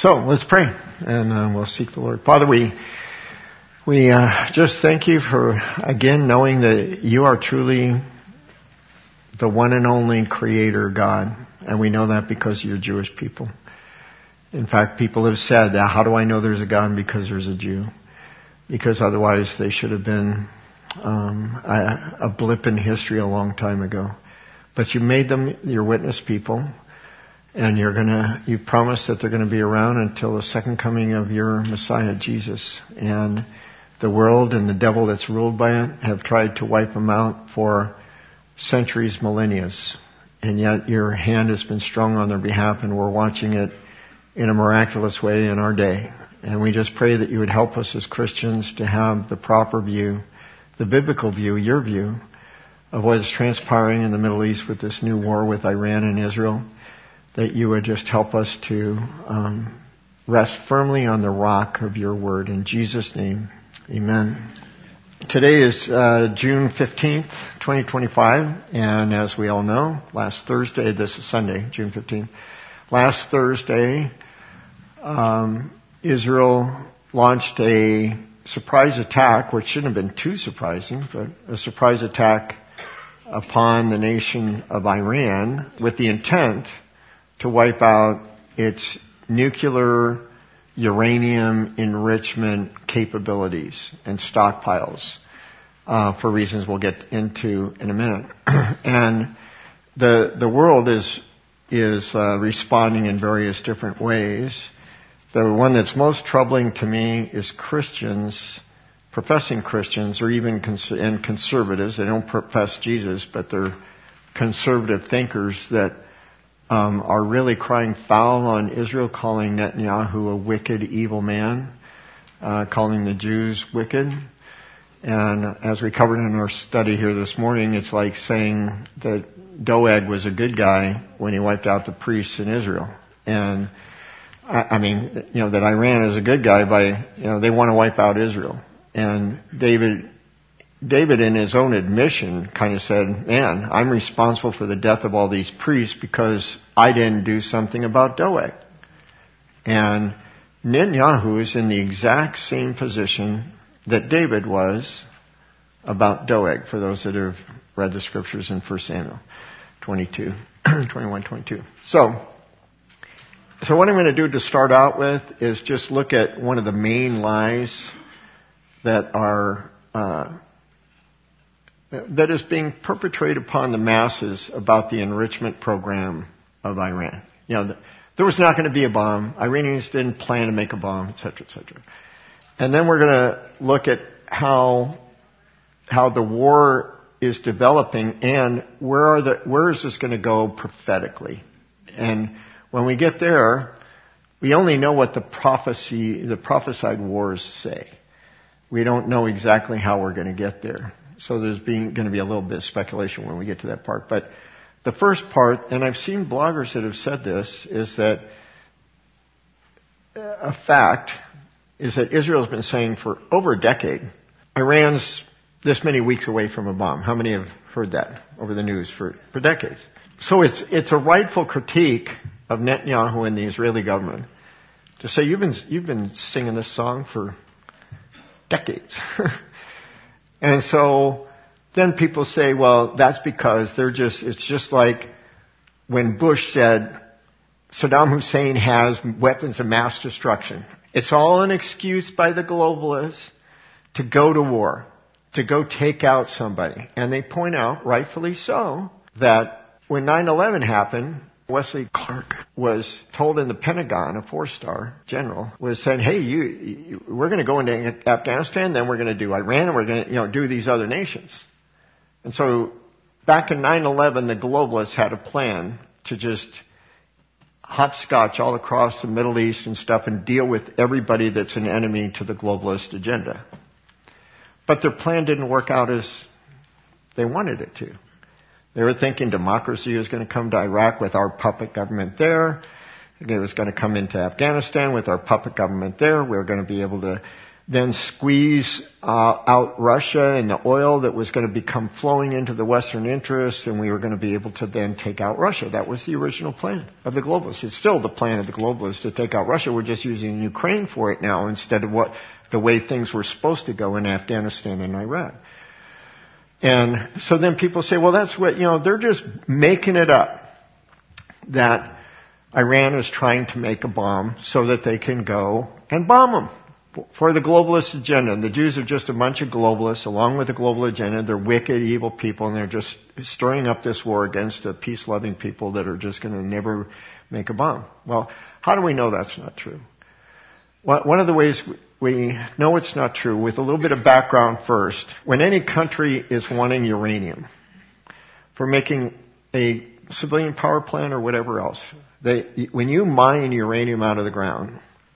So let's pray, and we'll seek the Lord. Father, we just thank you for, again, knowing that you are truly the one and only Creator God. And we know that because you're Jewish people. In fact, people have said, how do I know there's a God? Because there's a Jew. Because otherwise they should have been a blip in history a long time ago. But you made them your witness people. And you promised that they're going to be around until the second coming of your Messiah, Jesus. And the world and the devil that's ruled by it have tried to wipe them out for centuries, millennia. And yet your hand has been strong on their behalf, and we're watching it in a miraculous way in our day. And we just pray that you would help us as Christians to have the proper view, the biblical view, your view, of what is transpiring in the Middle East with this new war with Iran and Israel. That you would just help us to rest firmly on the rock of your word. In Jesus' name, amen. Today is June 15th, 2025. And as we all know, last Thursday, this is Sunday, June 15th. Last Thursday, Israel launched a surprise attack, which shouldn't have been too surprising, but a surprise attack upon the nation of Iran with the intent to wipe out its nuclear uranium enrichment capabilities and stockpiles for reasons we'll get into in a minute. And the world is responding in various different ways. The one that's most troubling to me is Christians, professing Christians, or even and conservatives. They don't profess Jesus, but they're conservative thinkers that are really crying foul on Israel, calling Netanyahu a wicked, evil man, calling the Jews wicked. And as we covered in our study here this morning, it's like saying that Doeg was a good guy when he wiped out the priests in Israel. And I mean, that Iran is a good guy by, they want to wipe out Israel. And David in his own admission kind of said, man, I'm responsible for the death of all these priests because I didn't do something about Doeg. And Netanyahu is in the exact same position that David was about Doeg, for those that have read the scriptures in 1 Samuel 21, 22. So what I'm going to do to start out with is just look at one of the main lies that are that is being perpetrated upon the masses about the enrichment program of Iran. There was not going to be a bomb. Iranians didn't plan to make a bomb, et cetera, et cetera. And then we're going to look at how the war is developing and where is this going to go prophetically. And when we get there, we only know what the prophesied wars say. We don't know exactly how we're going to get there. So there's going to be a little bit of speculation when we get to that part. But the first part, and I've seen bloggers that have said this, is that a fact is that Israel's been saying for over a decade, Iran's this many weeks away from a bomb. How many have heard that over the news for decades? So it's a rightful critique of Netanyahu and the Israeli government to say you've been singing this song for decades. And so then people say, well, that's because it's just like when Bush said Saddam Hussein has weapons of mass destruction. It's all an excuse by the globalists to go to war, to go take out somebody. And they point out, rightfully so, that when 9/11 happened, Wesley Clark was told in the Pentagon, a 4-star general, was saying, hey, we're going to go into Afghanistan, then we're going to do Iran, and we're going to do these other nations. And so back in 9/11, the globalists had a plan to just hopscotch all across the Middle East and stuff and deal with everybody that's an enemy to the globalist agenda. But their plan didn't work out as they wanted it to. They were thinking democracy was going to come to Iraq with our puppet government there. It was going to come into Afghanistan with our puppet government there. We were going to be able to then squeeze out Russia and the oil that was going to become flowing into the Western interests, and we were going to be able to then take out Russia. That was the original plan of the globalists. It's still the plan of the globalists to take out Russia. We're just using Ukraine for it now instead of the way things were supposed to go in Afghanistan and Iraq. And so then people say, well, that's what, they're just making it up that Iran is trying to make a bomb so that they can go and bomb them for the globalist agenda. And the Jews are just a bunch of globalists along with the global agenda. They're wicked, evil people, and they're just stirring up this war against the peace-loving people that are just going to never make a bomb. Well, how do we know that's not true? One of the ways we know it's not true, with a little bit of background first, when any country is wanting uranium for making a civilian power plant or whatever else, when you mine uranium out of the ground,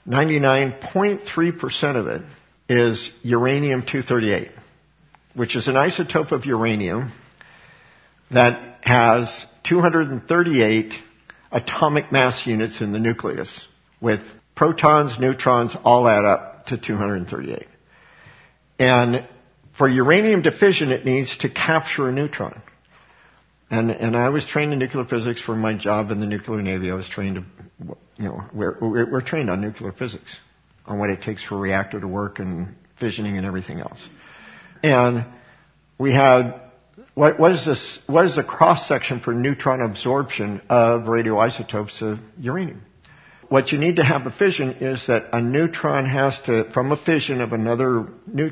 99.3% of it is uranium-238, which is an isotope of uranium that has 238 atomic mass units in the nucleus, with protons, neutrons, all add up to 238. And for uranium to fission, it needs to capture a neutron. And I was trained in nuclear physics for my job in the nuclear Navy. I was trained we're trained on nuclear physics, on what it takes for a reactor to work and fissioning and everything else. And we had, what is the cross section for neutron absorption of radioisotopes of uranium? What you need to have a fission is that a neutron has to, from a fission of another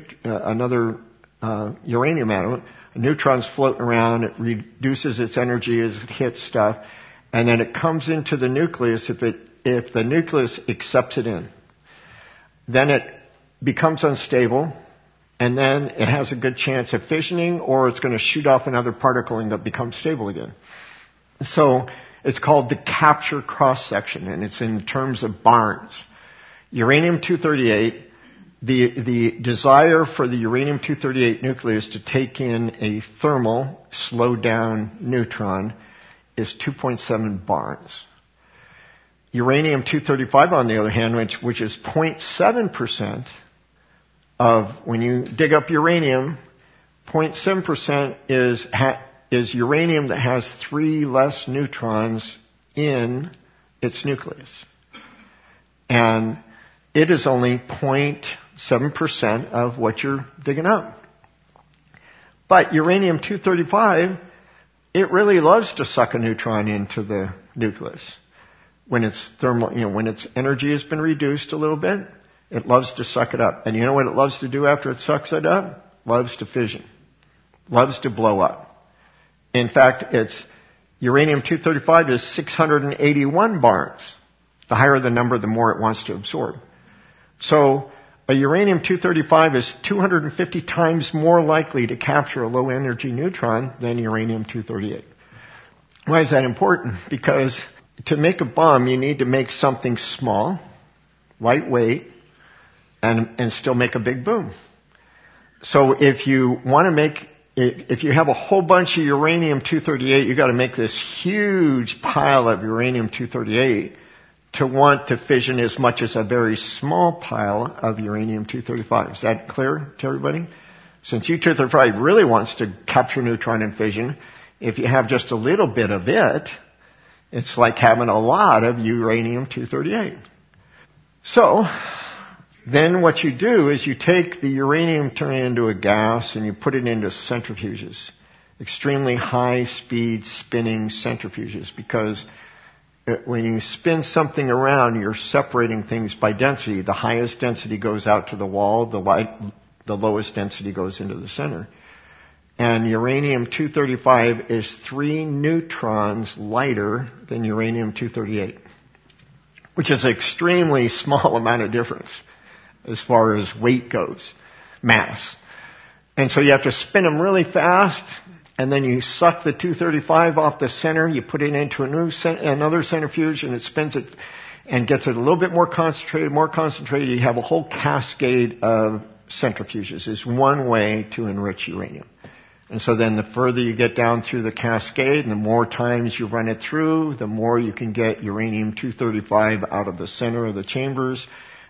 uranium atom, a neutron's floating around, it reduces its energy as it hits stuff, and then it comes into the nucleus if the nucleus accepts it in. Then it becomes unstable, and then it has a good chance of fissioning, or it's going to shoot off another particle and become stable again. So it's called the capture cross-section, and it's in terms of barns. Uranium-238, the desire for the uranium-238 nucleus to take in a thermal, slowed-down neutron is 2.7 barns. Uranium-235, on the other hand, which is 0.7% of, when you dig up uranium, 0.7% is uranium that has 3 less neutrons in its nucleus. And it is only 0.7% of what you're digging up. But uranium-235, it really loves to suck a neutron into the nucleus. When its thermal, when its energy has been reduced a little bit, it loves to suck it up. And you know what it loves to do after it sucks it up? Loves to fission. Loves to blow up. In fact, its uranium-235 is 681 barns. The higher the number, the more it wants to absorb. So a uranium-235 is 250 times more likely to capture a low-energy neutron than uranium-238. Why is that important? Because to make a bomb, you need to make something small, lightweight, and still make a big boom. So if you have a whole bunch of uranium-238, you've got to make this huge pile of uranium-238 to want to fission as much as a very small pile of uranium-235. Is that clear to everybody? Since U-235 really wants to capture neutron and fission, if you have just a little bit of it, it's like having a lot of uranium-238. So, then what you do is you take the uranium, turn it into a gas, and you put it into centrifuges. Extremely high-speed spinning centrifuges, because when you spin something around, you're separating things by density. The highest density goes out to the wall, the lowest density goes into the center. And uranium-235 is 3 neutrons lighter than uranium-238, which is an extremely small amount of difference as far as weight goes, mass. And so you have to spin them really fast, and then you suck the 235 off the center, you put it into another centrifuge, and it spins it and gets it a little bit more concentrated. You have a whole cascade of centrifuges. Is one way to enrich uranium. And so then the further you get down through the cascade, and the more times you run it through, the more you can get uranium-235 out of the center of the chambers.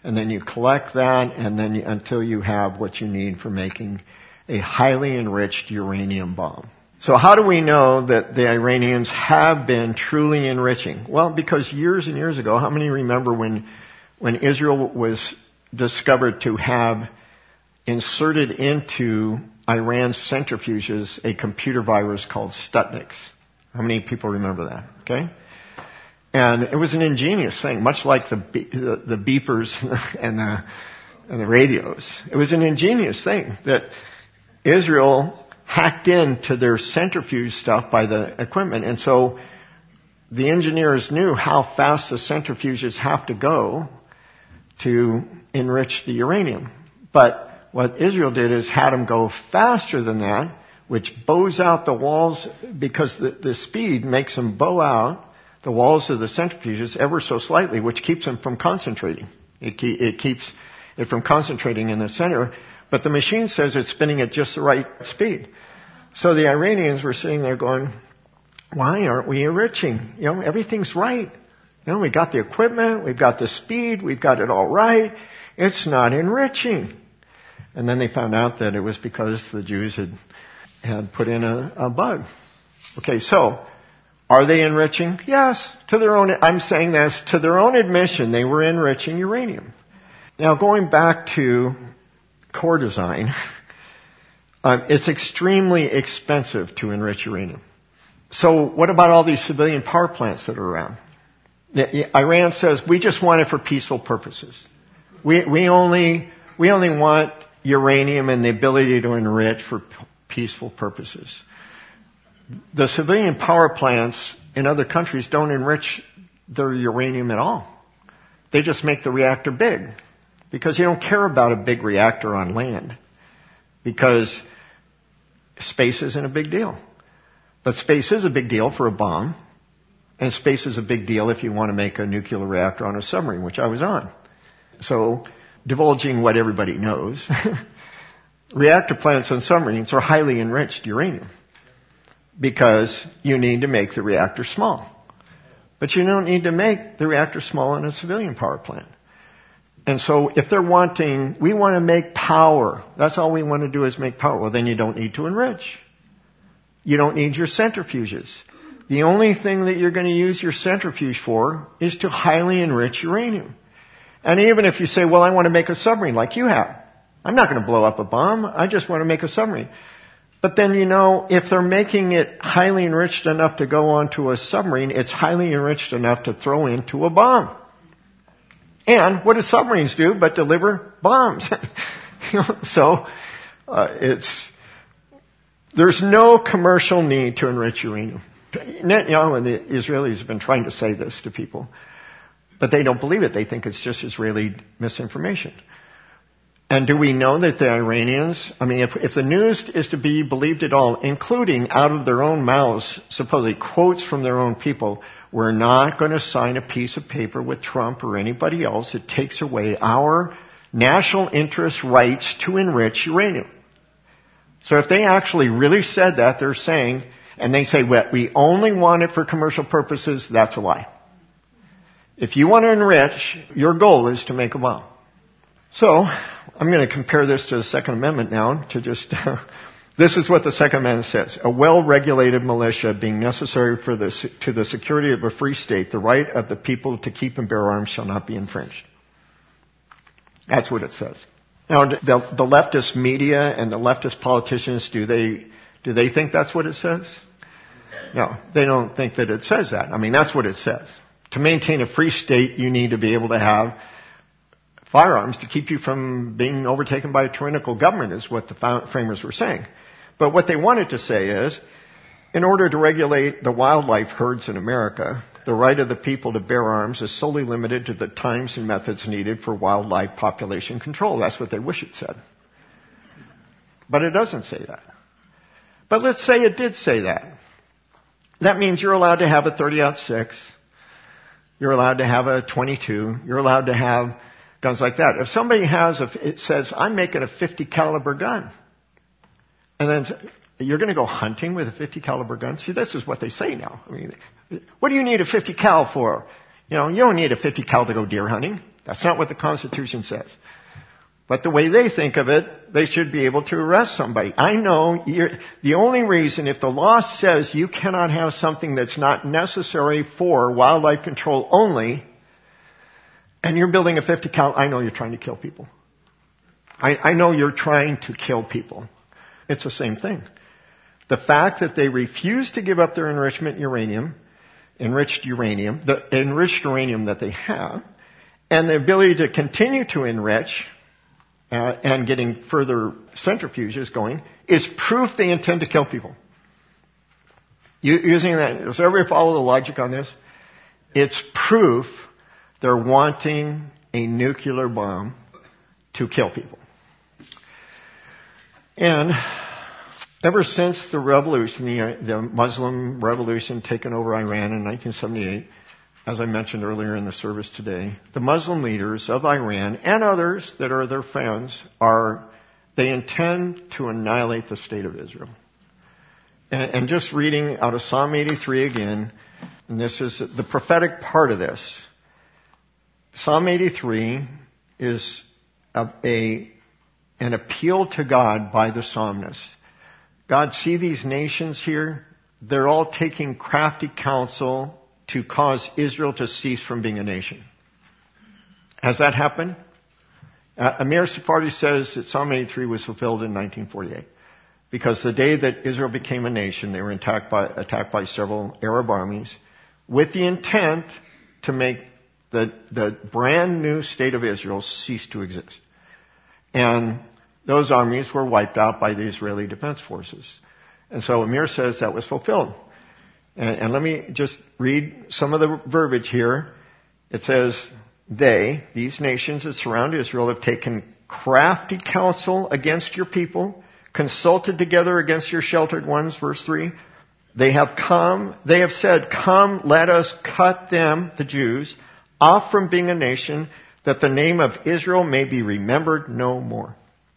and then you collect that, and then until you have what you need for making a highly enriched uranium bomb. So how do we know that the Iranians have been truly enriching? Well, because years and years ago, how many remember when Israel was discovered to have inserted into Iran's centrifuges a computer virus called Stuxnet? How many people remember that? Okay? And it was an ingenious thing, much like the beepers and the radios. It was an ingenious thing that Israel hacked into their centrifuge stuff by the equipment. And so the engineers knew how fast the centrifuges have to go to enrich the uranium. But what Israel did is had them go faster than that, which bows out the walls, because the speed makes them bow out the walls of the centrifuges ever so slightly, which keeps them from concentrating. It keeps it from concentrating in the center, but the machine says it's spinning at just the right speed. So the Iranians were sitting there going, why aren't we enriching? Everything's right. We got the equipment, we've got the speed, we've got it all right. It's not enriching. And then they found out that it was because the Jews had put in a bug. Okay, so are they enriching? Yes, I'm saying this, to their own admission, they were enriching uranium. Now, going back to core design, it's extremely expensive to enrich uranium. So what about all these civilian power plants that are around? Iran says, we just want it for peaceful purposes. We only want uranium and the ability to enrich for peaceful purposes. The civilian power plants in other countries don't enrich their uranium at all. They just make the reactor big, because you don't care about a big reactor on land, because space isn't a big deal. But space is a big deal for a bomb, and space is a big deal if you want to make a nuclear reactor on a submarine, which I was on. So, divulging what everybody knows, reactor plants on submarines are highly enriched uranium, because you need to make the reactor small. But you don't need to make the reactor small in a civilian power plant. And so if they're wanting, we want to make power. That's all we want to do is make power. Well, then you don't need to enrich. You don't need your centrifuges. The only thing that you're going to use your centrifuge for is to highly enrich uranium. And even if you say, well, I want to make a submarine like you have. I'm not going to blow up a bomb. I just want to make a submarine. But then, if they're making it highly enriched enough to go onto a submarine, it's highly enriched enough to throw into a bomb. And what do submarines do but deliver bombs? So, there's no commercial need to enrich uranium. Netanyahu and the Israelis have been trying to say this to people, but they don't believe it. They think it's just Israeli misinformation. And do we know that the Iranians, if the news is to be believed at all, including out of their own mouths, supposedly quotes from their own people, we're not going to sign a piece of paper with Trump or anybody else that takes away our national interest rights to enrich uranium. So if they actually really said that, they're saying, and they say, well, we only want it for commercial purposes, that's a lie. If you want to enrich, your goal is to make a bomb. So, I'm going to compare this to the Second Amendment now to just, this is what the Second Amendment says. A well-regulated militia being necessary to the security of a free state, the right of the people to keep and bear arms shall not be infringed. That's what it says. Now, the leftist media and the leftist politicians, do they think that's what it says? No, they don't think that it says that. That's what it says. To maintain a free state, you need to be able to have firearms to keep you from being overtaken by a tyrannical government, is what the framers were saying. But what they wanted to say is, in order to regulate the wildlife herds in America, the right of the people to bear arms is solely limited to the times and methods needed for wildlife population control. That's what they wish it said. But it doesn't say that. But let's say it did say that. That means you're allowed to have a .30-06. You're allowed to have a .22. You're allowed to have guns like that. If somebody it says, I'm making a 50 caliber gun, and then you're going to go hunting with a 50 caliber gun? See, this is what they say now. What do you need a 50 cal for? You don't need a 50 cal to go deer hunting. That's not what the Constitution says. But the way they think of it, they should be able to arrest somebody. I know the only reason, if the law says you cannot have something that's not necessary for wildlife control only, and you're building a 50 cal, I know you're trying to kill people. I know you're trying to kill people. It's the same thing. The fact that they refuse to give up their enriched uranium that they have, and the ability to continue to enrich, and getting further centrifuges going, is proof they intend to kill people. Using that, does everybody follow the logic on this? It's proof they're wanting a nuclear bomb to kill people. And ever since the revolution, the Muslim revolution taken over Iran in 1978, as I mentioned earlier in the service today, the Muslim leaders of Iran and others that are their fans they intend to annihilate the state of Israel. And just reading out of Psalm 83 again, and this is the prophetic part of this. Psalm 83 is an appeal to God by the psalmist. God, see these nations here? They're all taking crafty counsel to cause Israel to cease from being a nation. Has that happened? Amir Sephardi says that Psalm 83 was fulfilled in 1948. Because the day that Israel became a nation, they were attacked by several Arab armies with the intent to make the brand new state of Israel cease to exist. And those armies were wiped out by the Israeli Defense Forces. And so Amir says that was fulfilled. And let me just read some of the verbiage here. It says, these nations that surround Israel, have taken crafty counsel against your people, consulted together against your sheltered ones, verse 3. They have said, come, let us cut them, the Jews, off from being a nation, that the name of Israel may be remembered no more.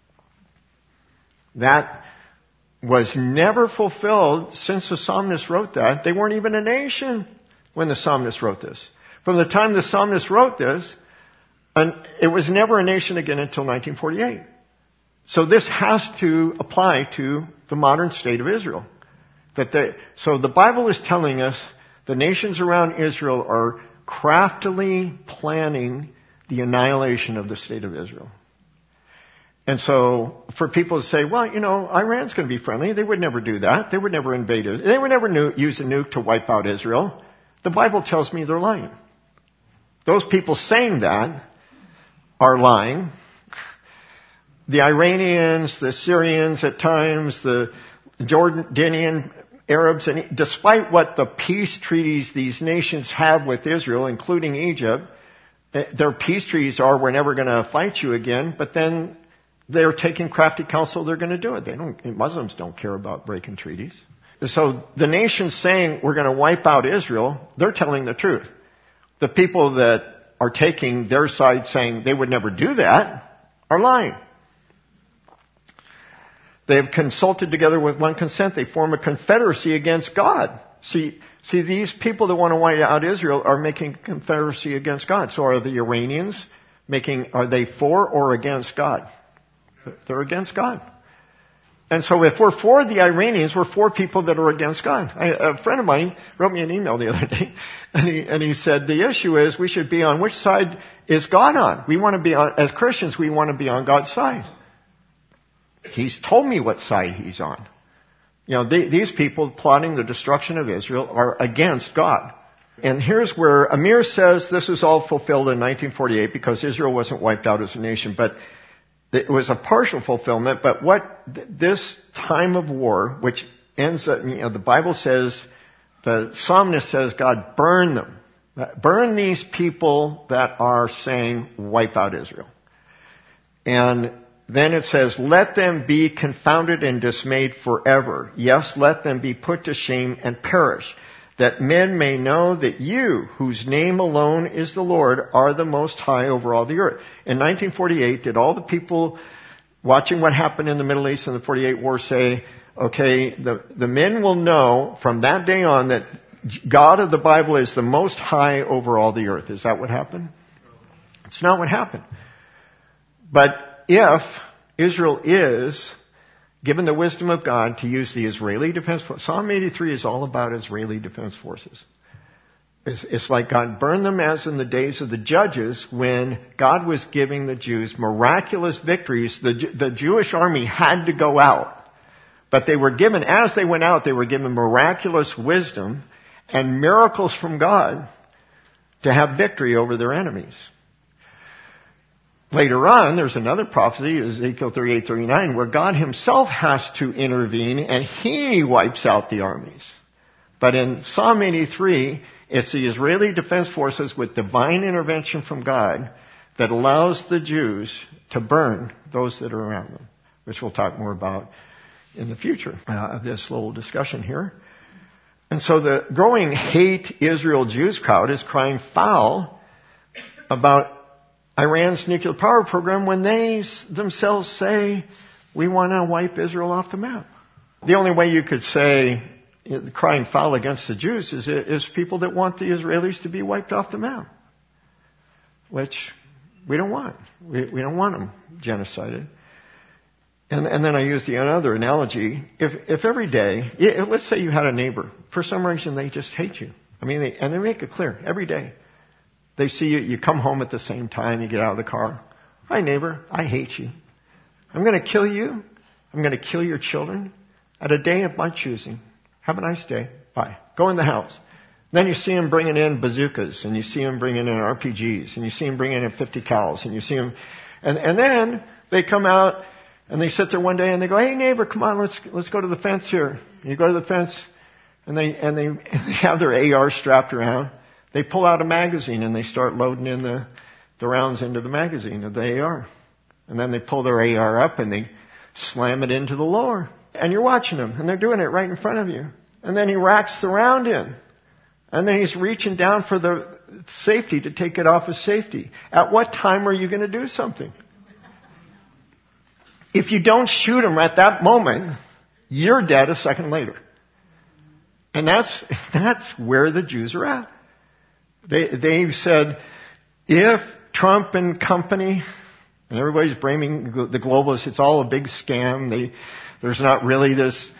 That was never fulfilled since the psalmist wrote that. They weren't even a nation when the psalmist wrote this. From the time the psalmist wrote this, and it was never a nation again until 1948. So this has to apply to the modern state of Israel. So the Bible is telling us the nations around Israel are craftily planning the annihilation of the state of Israel. And so for people to say, well, Iran's going to be friendly. They would never do that. They would never invade it. They would never use a nuke to wipe out Israel. The Bible tells me they're lying. Those people saying that are lying. The Iranians, the Syrians at times, the Jordanian Arabs, and despite what the peace treaties these nations have with Israel, including Egypt, their peace treaties are, we're never going to fight you again, but then they're taking crafty counsel, they're going to do it. Muslims don't care about breaking treaties. So the nations saying we're going to wipe out Israel, they're telling the truth. The people that are taking their side saying they would never do that are lying. They have consulted together with one consent. They form a confederacy against God. See, these people that want to wipe out Israel are making a confederacy against God. So are the Iranians are they for or against God? They're against God. And so if we're for the Iranians, we're for people that are against God. A friend of mine wrote me an email the other day, and he said, the issue is we should be on which side is God on? We want to be on, as Christians, we want to be on God's side. He's told me what side he's on. These people plotting the destruction of Israel are against God. And here's where Amir says this is all fulfilled in 1948 because Israel wasn't wiped out as a nation, but it was a partial fulfillment. But this time of war, which ends up, the Bible says, the psalmist says, God, burn them. Burn these people that are saying, wipe out Israel. And then it says, let them be confounded and dismayed forever. Yes, let them be put to shame and perish, that men may know that you, whose name alone is the Lord, are the Most High over all the earth. In 1948, did all the people watching what happened in the Middle East in the 48 war say, okay, the men will know from that day on that God of the Bible is the Most High over all the earth? Is that what happened? It's not what happened. But if Israel is given the wisdom of God to use the Israeli Defense Force, Psalm 83 is all about Israeli Defense Forces. It's like God burned them as in the days of the judges when God was giving the Jews miraculous victories. The Jewish army had to go out. But they were given, as they went out, they were given miraculous wisdom and miracles from God to have victory over their enemies. Later on, there's another prophecy, Ezekiel 38:39, where God himself has to intervene and he wipes out the armies. But in Psalm 83, it's the Israeli Defense Forces with divine intervention from God that allows the Jews to burn those that are around them, which we'll talk more about in the future of this little discussion here. And so the growing hate Israel Jews crowd is crying foul about Iran's nuclear power program when they themselves say, we want to wipe Israel off the map. The only way you could say crying foul against the Jews is people that want the Israelis to be wiped off the map, which we don't want. We don't want them genocided. And then I use the other analogy. If every day, let's say you had a neighbor, for some reason they just hate you. I mean, they make it clear every day. They see you, you come home at the same time, you get out of the car. Hi neighbor, I hate you. I'm going to kill you. I'm going to kill your children at a day of my choosing. Have a nice day. Bye. Go in the house. Then you see them bringing in bazookas, and you see them bringing in RPGs, and you see them bringing in 50 cals, and you see them, and then they come out, and they sit there one day and they go, hey neighbor, come on, let's go to the fence here. And you go to the fence and they have their AR strapped around. They pull out a magazine and they start loading in the rounds into the magazine of the AR. And then they pull their AR up and they slam it into the lower. And you're watching them and they're doing it right in front of you. And then he racks the round in. And then he's reaching down for the safety to take it off his safety. At what time are you going to do something? If you don't shoot him at that moment, you're dead a second later. And that's where the Jews are at. They've said, if Trump and company, and everybody's blaming the globalists, it's all a big scam. There's not really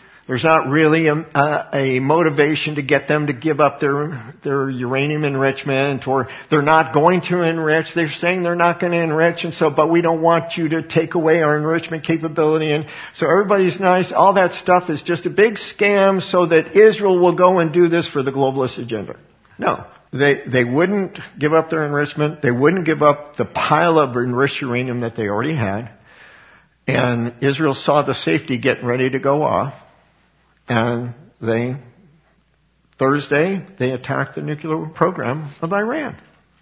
a motivation to get them to give up their uranium enrichment, or they're not going to enrich. They're saying they're not going to enrich, but we don't want you to take away our enrichment capability. And so everybody's nice. All that stuff is just a big scam so that Israel will go and do this for the globalist agenda. No. They wouldn't give up their enrichment. They wouldn't give up the pile of enriched uranium that they already had. And Israel saw the safety getting ready to go off. And Thursday, they attacked the nuclear program of Iran.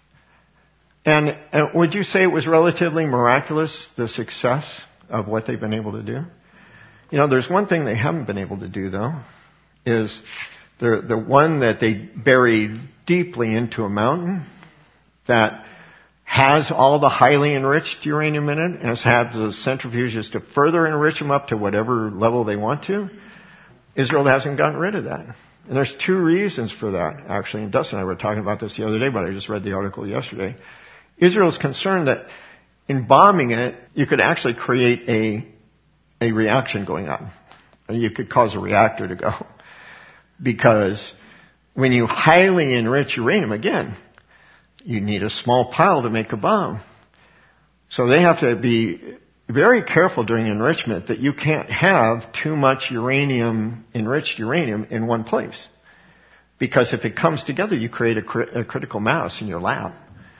And would you say it was relatively miraculous, the success of what they've been able to do? You know, there's one thing they haven't been able to do, though, is the one that they buried deeply into a mountain that has all the highly enriched uranium in it and has had the centrifuges to further enrich them up to whatever level they want to. Israel hasn't gotten rid of that. And there's two reasons for that, actually. And Dustin and I were talking about this the other day, but I just read the article yesterday. Israel's concerned that in bombing it, you could actually create a reaction going on. You could cause a reactor to go. Because when you highly enrich uranium, again, you need a small pile to make a bomb. So they have to be very careful during enrichment that you can't have too much enriched uranium in one place. Because if it comes together, you create a critical mass in your lab.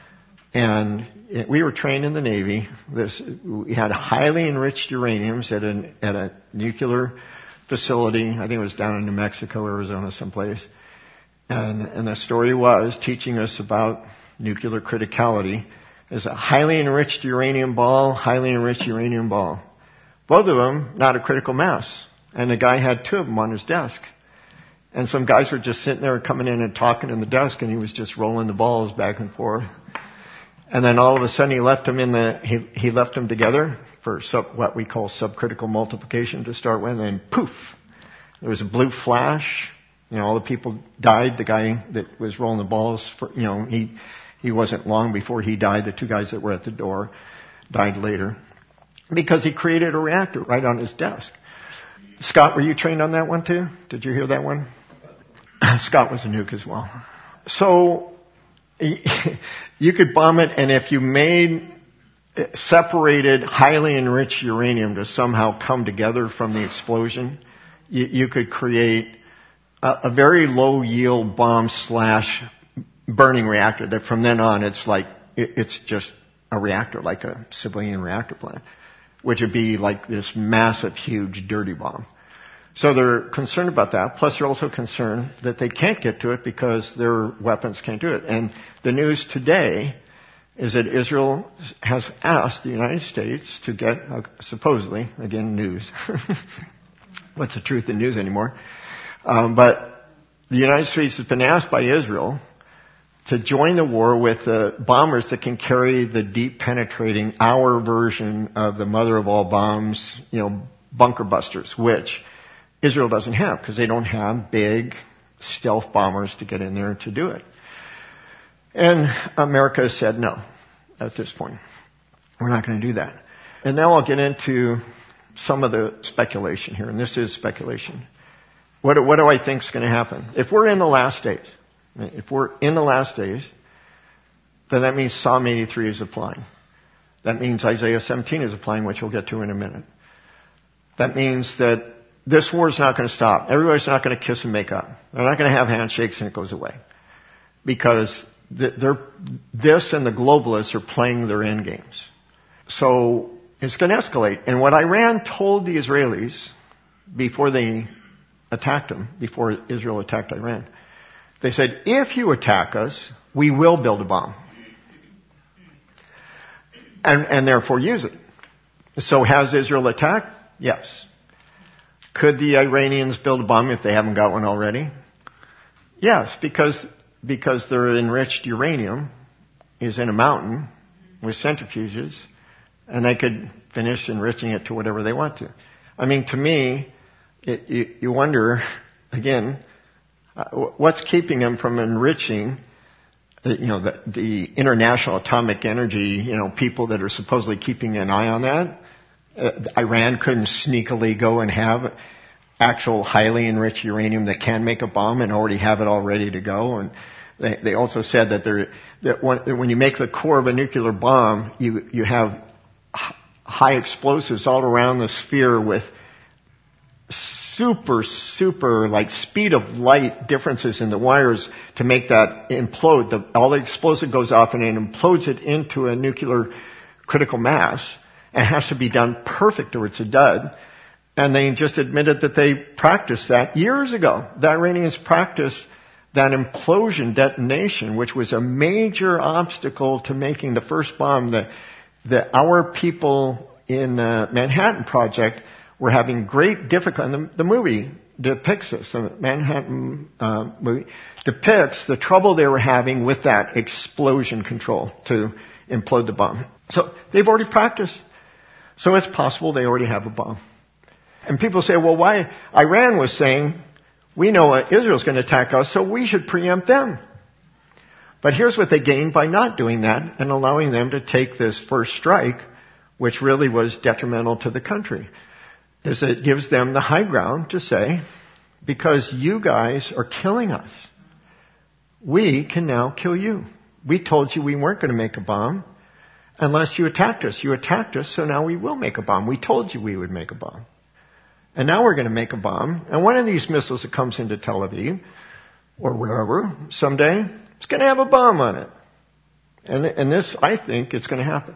And we were trained in the Navy. We had highly enriched uraniums at a nuclear facility. I think it was down in New Mexico, Arizona, someplace. And the story was teaching us about nuclear criticality. Is a highly enriched uranium ball, highly enriched uranium ball. Both of them, not a critical mass. And the guy had two of them on his desk. And some guys were just sitting there coming in and talking in the desk, and he was just rolling the balls back and forth. And then all of a sudden he left them he left them together for what we call subcritical multiplication to start with, and then poof! There was a blue flash. You know, all the people died. The guy that was rolling the balls, He wasn't long before he died. The two guys that were at the door died later. Because he created a reactor right on his desk. Scott, were you trained on that one too? Did you hear that one? Scott was a nuke as well. So, you could bomb it, and if you made separated, highly enriched uranium to somehow come together from the explosion, you could create a very low yield bomb / burning reactor that from then on it's just a reactor, like a civilian reactor plant, which would be like this massive, huge, dirty bomb. So they're concerned about that. Plus, they're also concerned that they can't get to it because their weapons can't do it. And the news today is that Israel has asked the United States to get, supposedly, again, news. What's the truth in news anymore? But the United States has been asked by Israel to join the war with the bombers that can carry the deep penetrating, our version of the mother of all bombs, bunker busters, which Israel doesn't have because they don't have big stealth bombers to get in there to do it. And America has said no at this point. We're not going to do that. And now I'll get into some of the speculation here, and this is speculation. What do I think is going to happen? If we're in the last days, then that means Psalm 83 is applying. That means Isaiah 17 is applying, which we'll get to in a minute. That means that this war is not going to stop. Everybody's not going to kiss and make up. They're not going to have handshakes and it goes away. Because this and the globalists are playing their end games. So it's going to escalate. And what Iran told the Israelis before they attacked them, before Israel attacked Iran, they said, if you attack us, we will build a bomb. And therefore use it. So has Israel attacked? Yes. Could the Iranians build a bomb if they haven't got one already? Yes, because their enriched uranium is in a mountain with centrifuges, and they could finish enriching it to whatever they want to. I mean, to me, you wonder, again, what's keeping them from enriching, the International Atomic Energy, people that are supposedly keeping an eye on that. Iran couldn't sneakily go and have actual highly enriched uranium that can make a bomb and already have it all ready to go. And they also said that when you make the core of a nuclear bomb, you have high explosives all around the sphere with super like speed of light differences in the wires to make that implode. All the explosive goes off and it implodes it into a nuclear critical mass. It has to be done perfect or it's a dud. And they just admitted that they practiced that years ago. The Iranians practiced that implosion detonation, which was a major obstacle to making the first bomb. Our people in the Manhattan Project were having great difficulty. And the movie depicts this. The Manhattan movie depicts the trouble they were having with that explosion control to implode the bomb. So they've already practiced. So it's possible they already have a bomb. And people say, well, why? Iran was saying, we know Israel's going to attack us, so we should preempt them. But here's what they gained by not doing that and allowing them to take this first strike, which really was detrimental to the country, is that it gives them the high ground to say, because you guys are killing us, we can now kill you. We told you we weren't going to make a bomb unless you attacked us. You attacked us, so now we will make a bomb. We told you we would make a bomb. And now we're going to make a bomb. And one of these missiles that comes into Tel Aviv, or wherever, someday, it's going to have a bomb on it. And this, I think, it's going to happen.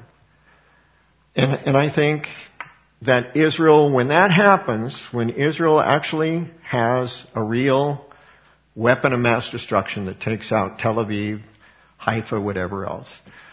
And I think that Israel, when that happens, when Israel actually has a real weapon of mass destruction that takes out Tel Aviv, Haifa, whatever else,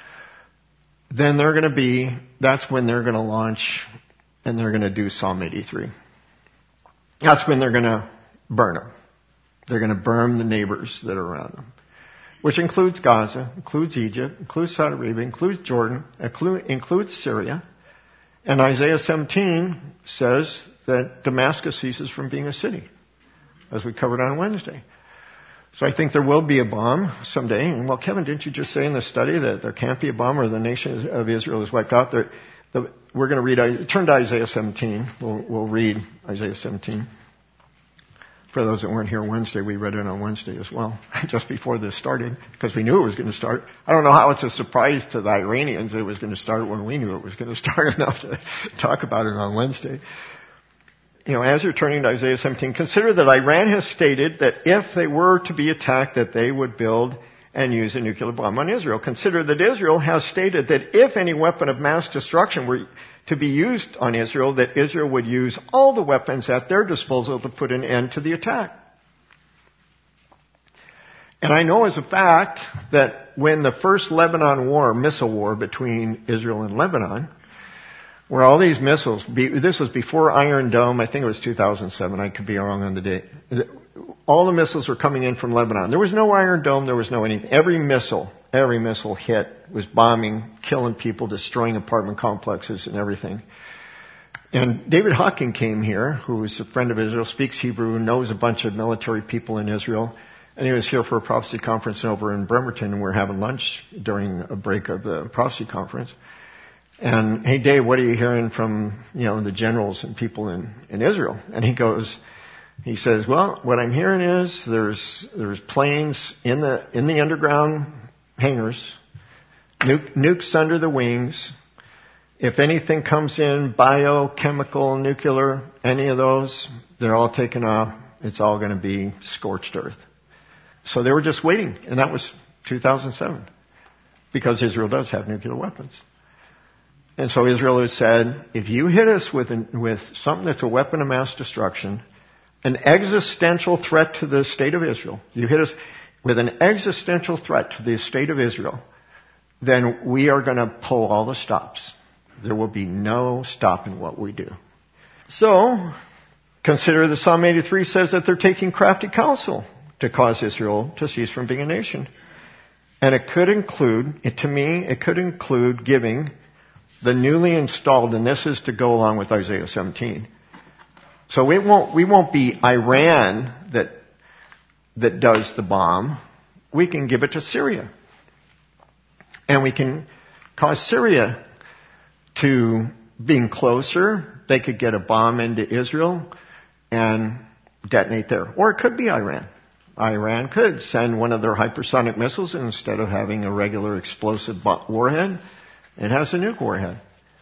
then that's when they're going to launch and they're going to do Psalm 83. That's when they're going to burn them. They're going to burn the neighbors that are around them, which includes Gaza, includes Egypt, includes Saudi Arabia, includes Jordan, includes Syria. And Isaiah 17 says that Damascus ceases from being a city, as we covered on Wednesday. So I think there will be a bomb someday. And well, Kevin, didn't you just say in the study that there can't be a bomb or the nation of Israel is wiped out? We're going to read, turn to Isaiah 17. We'll read Isaiah 17. For those that weren't here Wednesday, we read it on Wednesday as well, just before this started, because we knew it was going to start. I don't know how it's a surprise to the Iranians that it was going to start when we knew it was going to start enough to talk about it on Wednesday. As you're turning to Isaiah 17, consider that Iran has stated that if they were to be attacked, that they would build and use a nuclear bomb on Israel. Consider that Israel has stated that if any weapon of mass destruction were to be used on Israel, that Israel would use all the weapons at their disposal to put an end to the attack. And I know as a fact that when the first Lebanon war, missile war between Israel and Lebanon, where all these missiles, this was before Iron Dome, I think it was 2007, I could be wrong on the date. All the missiles were coming in from Lebanon. There was no Iron Dome, there was no anything. Every missile hit was bombing, killing people, destroying apartment complexes and everything. And David Hawking came here, who is a friend of Israel, speaks Hebrew, knows a bunch of military people in Israel. And he was here for a prophecy conference over in Bremerton, and we were having lunch during a break of the prophecy conference. And, hey, Dave, what are you hearing from, the generals and people in Israel? And he says, well, what I'm hearing is there's planes in the underground hangars, nukes under the wings. If anything comes in, biochemical, nuclear, any of those, they're all taken off. It's all going to be scorched earth. So they were just waiting, and that was 2007, because Israel does have nuclear weapons. And so Israel has said, if you hit us with something that's a weapon of mass destruction, an existential threat to the state of Israel, you hit us with an existential threat to the state of Israel, then we are going to pull all the stops. There will be no stopping what we do. So, consider that Psalm 83 says that they're taking crafty counsel to cause Israel to cease from being a nation. And it could include giving the newly installed, and this is to go along with Isaiah 17. So we won't be Iran that does the bomb. We can give it to Syria. And we can cause Syria to being closer. They could get a bomb into Israel and detonate there. Or it could be Iran. Iran could send one of their hypersonic missiles, and instead of having a regular explosive warhead, it has a nuke warhead.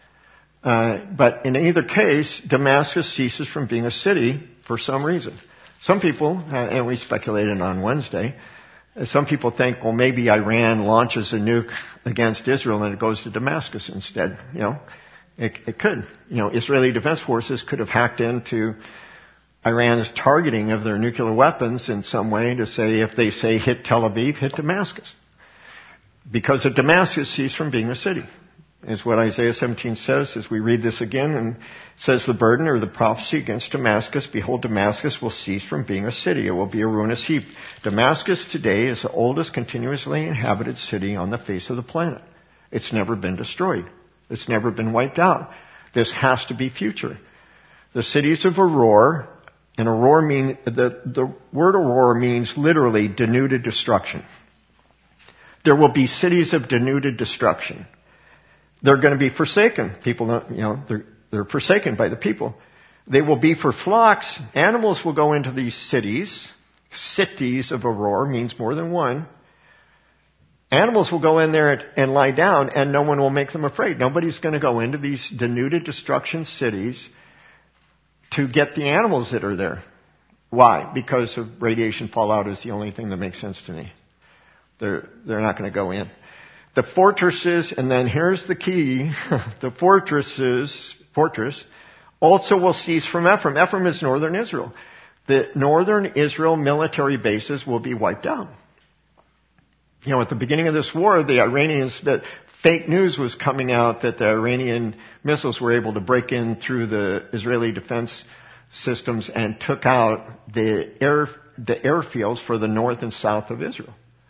But in either case, Damascus ceases from being a city for some reason. Some people, and we speculated on Wednesday, some people think, well, maybe Iran launches a nuke against Israel and it goes to Damascus instead. It could. Israeli Defense Forces could have hacked into Iran's targeting of their nuclear weapons in some way to say, if they say hit Tel Aviv, hit Damascus. Because of Damascus ceased from being a city, is what Isaiah 17 says as we read this again. And it says the burden or the prophecy against Damascus, behold, Damascus will cease from being a city. It will be a ruinous heap. Damascus today is the oldest continuously inhabited city on the face of the planet. It's never been destroyed. It's never been wiped out. This has to be future. The cities of Aurora, and Aurora the word Aurora means literally denuded destruction. There will be cities of denuded destruction. They're going to be forsaken. People don't, they're forsaken by the people. They will be for flocks. Animals will go into these cities. Cities of Aurora means more than one. Animals will go in there and lie down, and no one will make them afraid. Nobody's going to go into these denuded destruction cities to get the animals that are there. Why? Because of radiation fallout is the only thing that makes sense to me. They're not going to go in. The fortresses, and then here's the key, the fortress also will cease from Ephraim. Ephraim is northern Israel. The northern Israel military bases will be wiped out. At the beginning of this war, the Iranians, the fake news was coming out that the Iranian missiles were able to break in through the Israeli defense systems and took out the airfields for the north and south of Israel.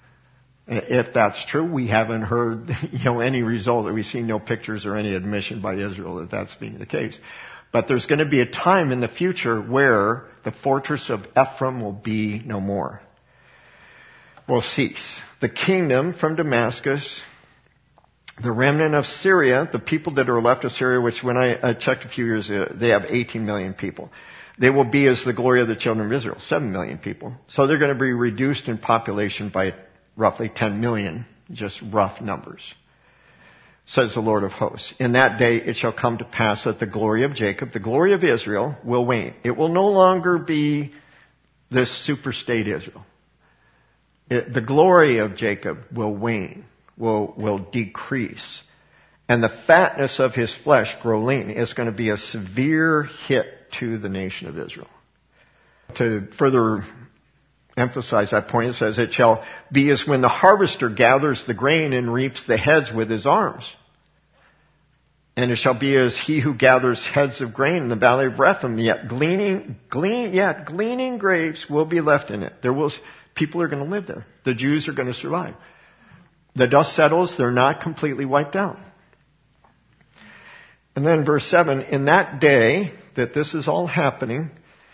If that's true, we haven't heard, any result. We've seen no pictures or any admission by Israel that that's being the case. But there's going to be a time in the future where the fortress of Ephraim will be no more. will cease. The kingdom from Damascus, the remnant of Syria, the people that are left of Syria, which when I checked a few years ago, they have 18 million people. They will be as the glory of the children of Israel, 7 million people. So they're going to be reduced in population by roughly 10 million, just rough numbers, says the Lord of hosts. In that day it shall come to pass that the glory of Jacob, the glory of Israel, will wane. It will no longer be this super state Israel. The glory of Jacob will wane, will decrease. And the fatness of his flesh grow lean. It's going to be a severe hit to the nation of Israel. To further emphasize that point, it says, it shall be as when the harvester gathers the grain and reaps the heads with his arms. And it shall be as he who gathers heads of grain in the valley of Rephaim, yet gleaning grapes will be left in it. People are going to live there. The Jews are going to survive. The dust settles, they're not completely wiped out. And then verse 7, in that day that this is all happening,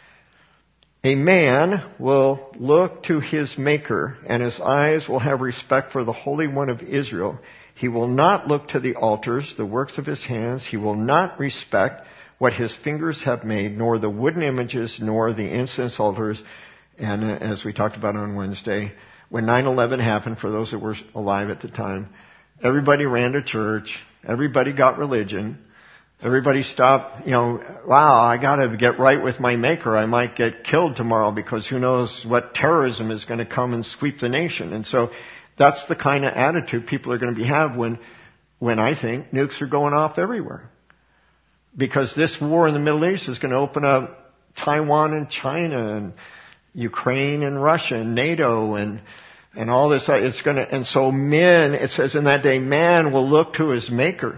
a man will look to his Maker, and his eyes will have respect for the Holy One of Israel. He will not look to the altars, the works of his hands. He will not respect what his fingers have made, nor the wooden images, nor the incense altars. And as we talked about on Wednesday, when 9/11 happened, for those that were alive at the time, everybody ran to church. Everybody got religion. Everybody stopped, wow, I got to get right with my Maker. I might get killed tomorrow because who knows what terrorism is going to come and sweep the nation. And so that's the kind of attitude people are going to have when I think nukes are going off everywhere. Because this war in the Middle East is going to open up Taiwan and China and Ukraine and Russia and NATO and all this. And so it says in that day, man will look to his Maker.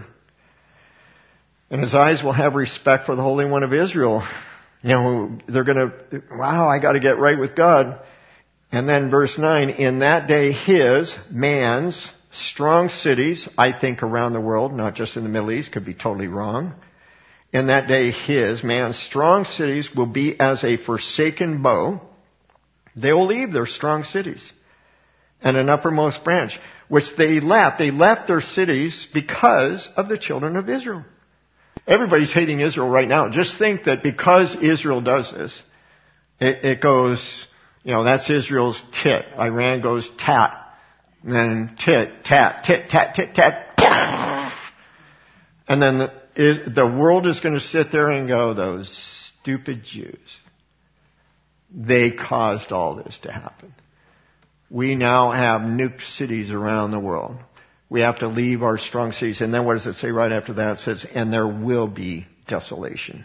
And his eyes will have respect for the Holy One of Israel. They're going to, wow, I got to get right with God. And then verse 9, in that day man's strong cities, I think around the world, not just in the Middle East, could be totally wrong. In that day man's strong cities will be as a forsaken bow. They will leave their strong cities and an uppermost branch, which they left. They left their cities because of the children of Israel. Everybody's hating Israel right now. Just think that because Israel does this, it goes, that's Israel's tit. Iran goes tat. And then tit, tat, tit, tat, tit, tat. And then the world is going to sit there and go, those stupid Jews. They caused all this to happen. We now have nuked cities around the world. We have to leave our strong cities. And then what does it say right after that? It says, and there will be desolation.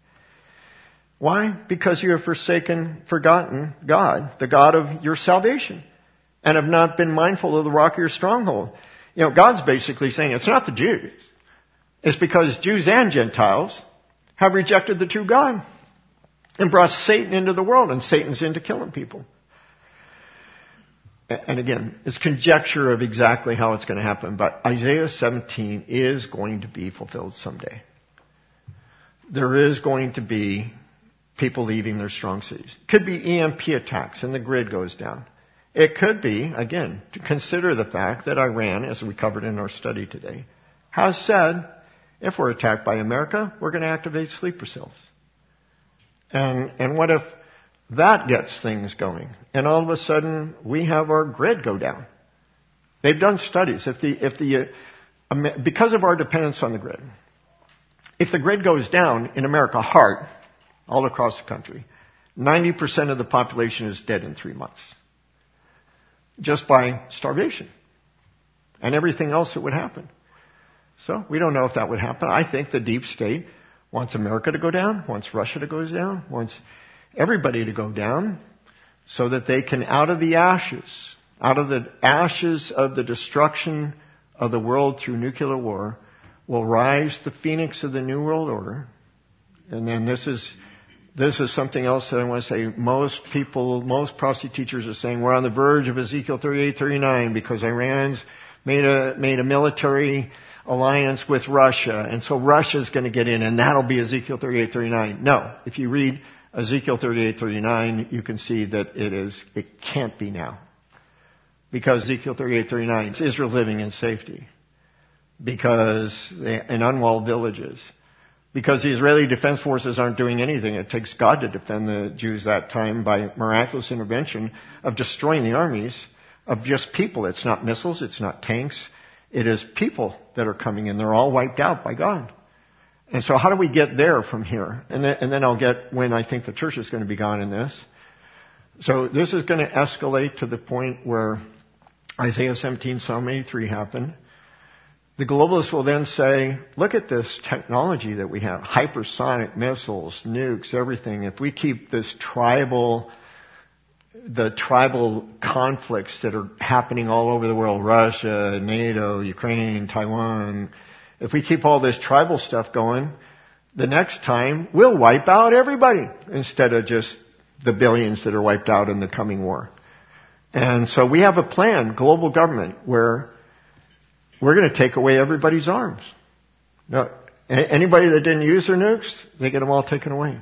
Why? Because you have forgotten God, the God of your salvation, and have not been mindful of the rock of your stronghold. God's basically saying it's not the Jews. It's because Jews and Gentiles have rejected the true God and brought Satan into the world, and Satan's into killing people. And again, it's conjecture of exactly how it's going to happen, but Isaiah 17 is going to be fulfilled someday. There is going to be people leaving their strong cities. It could be EMP attacks and the grid goes down. It could be, again, to consider the fact that Iran, as we covered in our study today, has said, if we're attacked by America, we're going to activate sleeper cells. And what if that gets things going, and all of a sudden we have our grid go down? They've done studies. Because of our dependence on the grid, if the grid goes down in America hard, all across the country, 90% of the population is dead in 3 months, just by starvation and everything else that would happen. So we don't know if that would happen. I think the deep state wants America to go down, wants Russia to go down, wants everybody to go down so that they can, out of the ashes of the destruction of the world through nuclear war, will rise the phoenix of the New World Order. And then this is something else that I want to say. Most prophecy teachers are saying we're on the verge of Ezekiel 38-39 because Iran's made a military alliance with Russia, and so Russia's going to get in, and that'll be Ezekiel 38-39. No, if you read Ezekiel 38-39, you can see that it can't be now. Because Ezekiel 38:39, it's Israel living in safety. Because in unwalled villages. Because the Israeli defense forces aren't doing anything. It takes God to defend the Jews that time by miraculous intervention of destroying the armies of just people. It's not missiles, it's not tanks. It is people that are coming in. They're all wiped out by God. And so how do we get there from here? And then I'll get when I think the church is going to be gone in this. So this is going to escalate to the point where Isaiah 17, Psalm 83 happen. The globalists will then say, look at this technology that we have. Hypersonic missiles, nukes, everything. If we keep the tribal conflicts that are happening all over the world, Russia, NATO, Ukraine, Taiwan, if we keep all this tribal stuff going, the next time we'll wipe out everybody instead of just the billions that are wiped out in the coming war. And so we have a plan, global government, where we're going to take away everybody's arms. No, anybody that didn't use their nukes, they get them all taken away.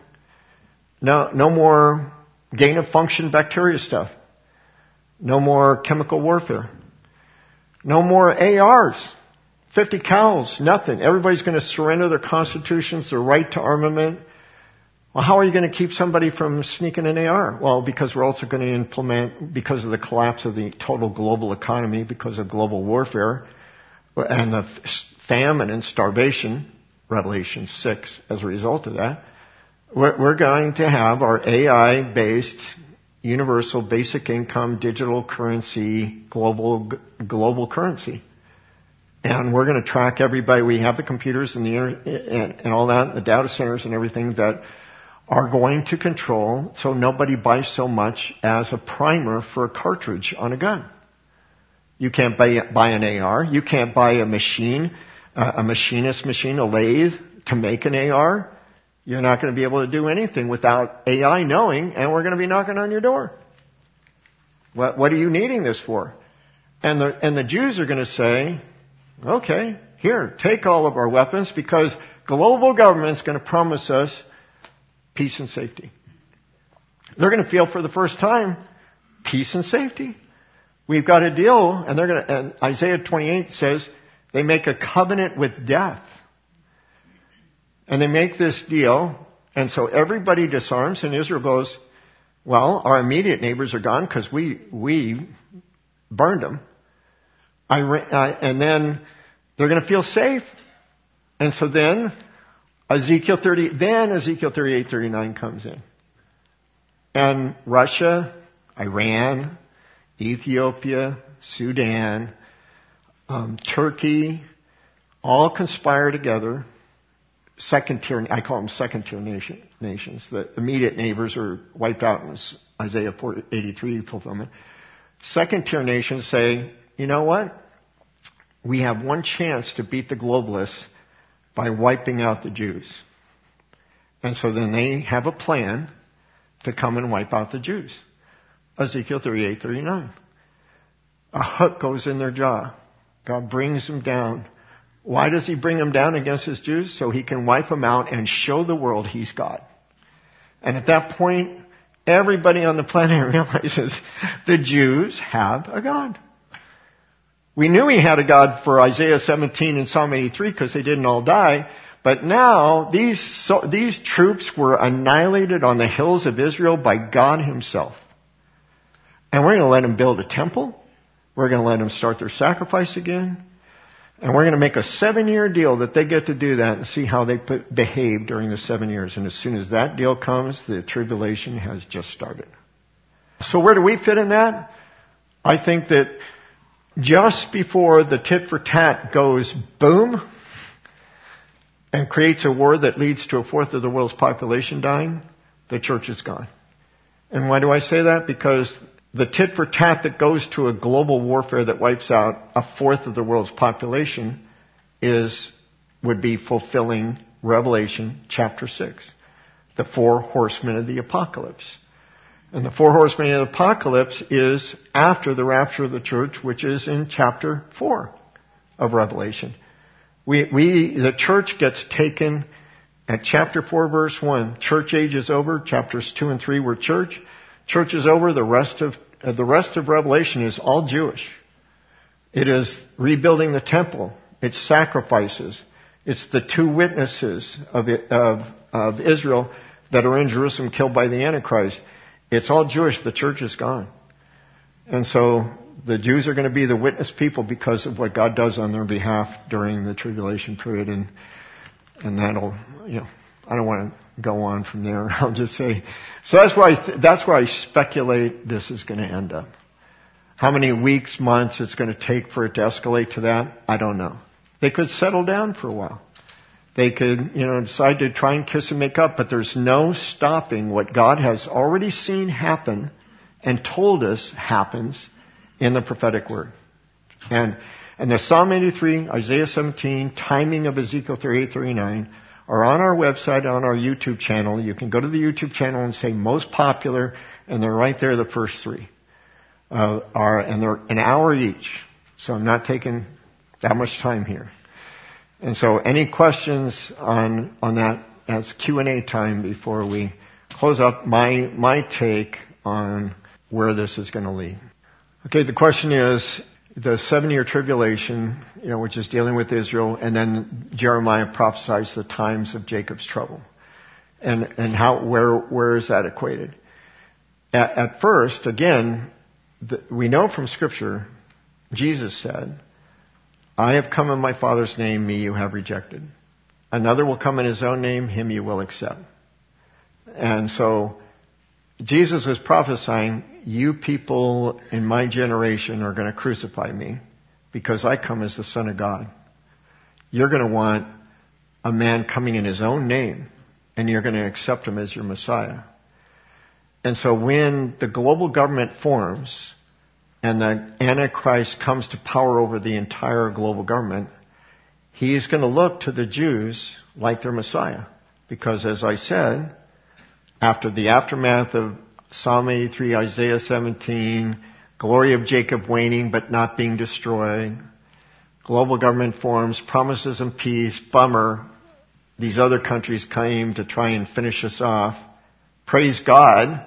No more gain of function bacteria stuff. No more chemical warfare. No more ARs. 50 cows, nothing. Everybody's going to surrender their constitutions, their right to armament. Well, how are you going to keep somebody from sneaking an AR? Well, because we're also going to implement, because of the collapse of the total global economy, because of global warfare, and the famine and starvation, Revelation 6, as a result of that, we're going to have our AI-based, universal, basic income, digital currency, global currency. And we're going to track everybody. We have the computers and and all that, the data centers and everything that are going to control so nobody buys so much as a primer for a cartridge on a gun. You can't buy an AR. You can't buy a machine, a machinist machine, a lathe to make an AR. You're not going to be able to do anything without AI knowing, and we're going to be knocking on your door. What are you needing this for? And the Jews are going to say, okay, here, take all of our weapons because global government's going to promise us peace and safety. They're going to feel for the first time peace and safety. We've got a deal, and Isaiah 28 says they make a covenant with death. And they make this deal, and so everybody disarms, and Israel goes, well, our immediate neighbors are gone because we burned them. And then they're going to feel safe. And so then Ezekiel 38:39 comes in. And Russia, Iran, Ethiopia, Sudan, Turkey, all conspire together. I call them second-tier nations. The immediate neighbors are wiped out in Isaiah 83 fulfillment. Second-tier nations say, you know what? We have one chance to beat the globalists by wiping out the Jews. And so then they have a plan to come and wipe out the Jews. Ezekiel 38:39. A hook goes in their jaw. God brings them down. Why does he bring them down against his Jews? So he can wipe them out and show the world he's God. And at that point, everybody on the planet realizes the Jews have a God. We knew he had a God for Isaiah 17 and Psalm 83 because they didn't all die. But now these troops were annihilated on the hills of Israel by God himself. And we're going to let them build a temple. We're going to let them start their sacrifice again. And we're going to make a 7-year deal that they get to do that and see how they behave during the 7 years. And as soon as that deal comes, the tribulation has just started. So where do we fit in that? I think that just before the tit for tat goes boom and creates a war that leads to a fourth of the world's population dying, the church is gone. And why do I say that? Because the tit for tat that goes to a global warfare that wipes out a fourth of the world's population would be fulfilling Revelation chapter 6. The 4 horsemen of the apocalypse. And the 4 horsemen of the apocalypse is after the rapture of the church, which is in chapter 4 of Revelation. The church gets taken at chapter 4 verse 1. Church age is over. Chapters 2 and 3 were church. Church is over. The rest of the rest of Revelation is all Jewish. It is rebuilding the temple. It's sacrifices. It's the two witnesses of Israel that are in Jerusalem killed by the Antichrist. It's all Jewish. The church is gone. And so the Jews are going to be the witness people because of what God does on their behalf during the tribulation period. And that'll, I don't want to go on from there. I'll just say, so that's where I speculate this is going to end up. How many weeks, months it's going to take for it to escalate to that, I don't know. They could settle down for a while. They could, decide to try and kiss and make up, but there's no stopping what God has already seen happen and told us happens in the prophetic word. And the Psalm 83, Isaiah 17, timing of Ezekiel 38, 39 are on our website, on our YouTube channel. You can go to the YouTube channel and say most popular, and they're right there, the first three. And they're an hour each. So I'm not taking that much time here. And so any questions on that as Q&A time before we close up my take on where this is going to lead. Okay, the question is the 7-year tribulation, which is dealing with Israel, and then Jeremiah prophesies the times of Jacob's trouble. And where is that equated? At first, again, we know from Scripture, Jesus said, I have come in my Father's name, me you have rejected. Another will come in his own name, him you will accept. And so Jesus was prophesying, you people in my generation are going to crucify me because I come as the Son of God. You're going to want a man coming in his own name, and you're going to accept him as your Messiah. And so when the global government forms and the Antichrist comes to power over the entire global government, he's going to look to the Jews like their Messiah. Because as I said, after the aftermath of Psalm 83, Isaiah 17, glory of Jacob waning but not being destroyed, global government forms, promises of peace, bummer, these other countries came to try and finish us off. Praise God,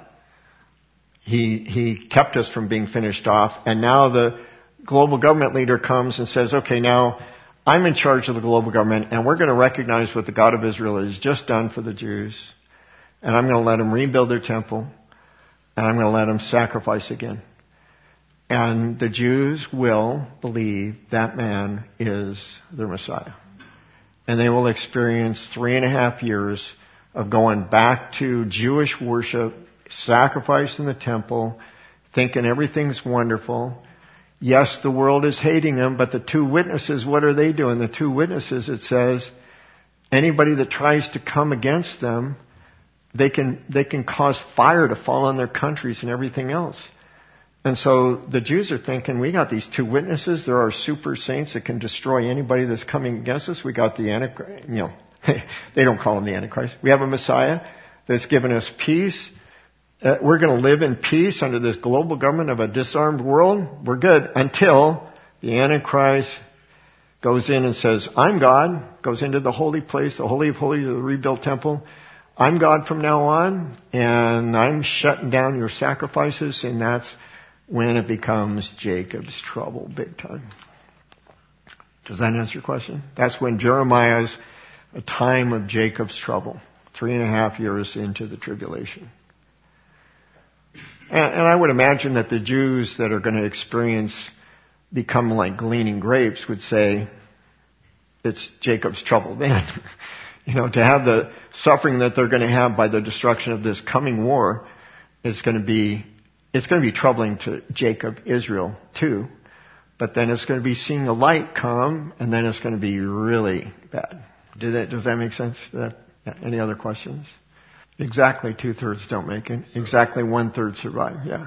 He kept us from being finished off. And now the global government leader comes and says, okay, now I'm in charge of the global government, and we're going to recognize what the God of Israel has just done for the Jews. And I'm going to let them rebuild their temple, and I'm going to let them sacrifice again. And the Jews will believe that man is their Messiah. And they will experience 3.5 years of going back to Jewish worship, sacrifice in the temple, thinking everything's wonderful. Yes, the world is hating them, but the two witnesses, what are they doing? The two witnesses, it says, anybody that tries to come against them, they can cause fire to fall on their countries and everything else. And so the Jews are thinking, we got these two witnesses. There are super saints that can destroy anybody that's coming against us. We got the Antichrist. They don't call him the Antichrist. We have a Messiah that's given us peace. We're going to live in peace under this global government of a disarmed world. We're good until the Antichrist goes in and says, I'm God, goes into the holy place, the Holy of Holies of the rebuilt temple. I'm God from now on, and I'm shutting down your sacrifices, and that's when it becomes Jacob's trouble big time. Does that answer your question? That's when Jeremiah's a time of Jacob's trouble, 3.5 years into the tribulation. And I would imagine that the Jews that are going to experience become like gleaning grapes would say, it's Jacob's trouble then. To have the suffering that they're going to have by the destruction of this coming war is going to be troubling to Jacob, Israel, too. But then it's going to be seeing the light come, and then it's going to be really bad. Does that make sense? Any other questions? Exactly 2/3 don't make it. Exactly 1/3 survive. Yeah.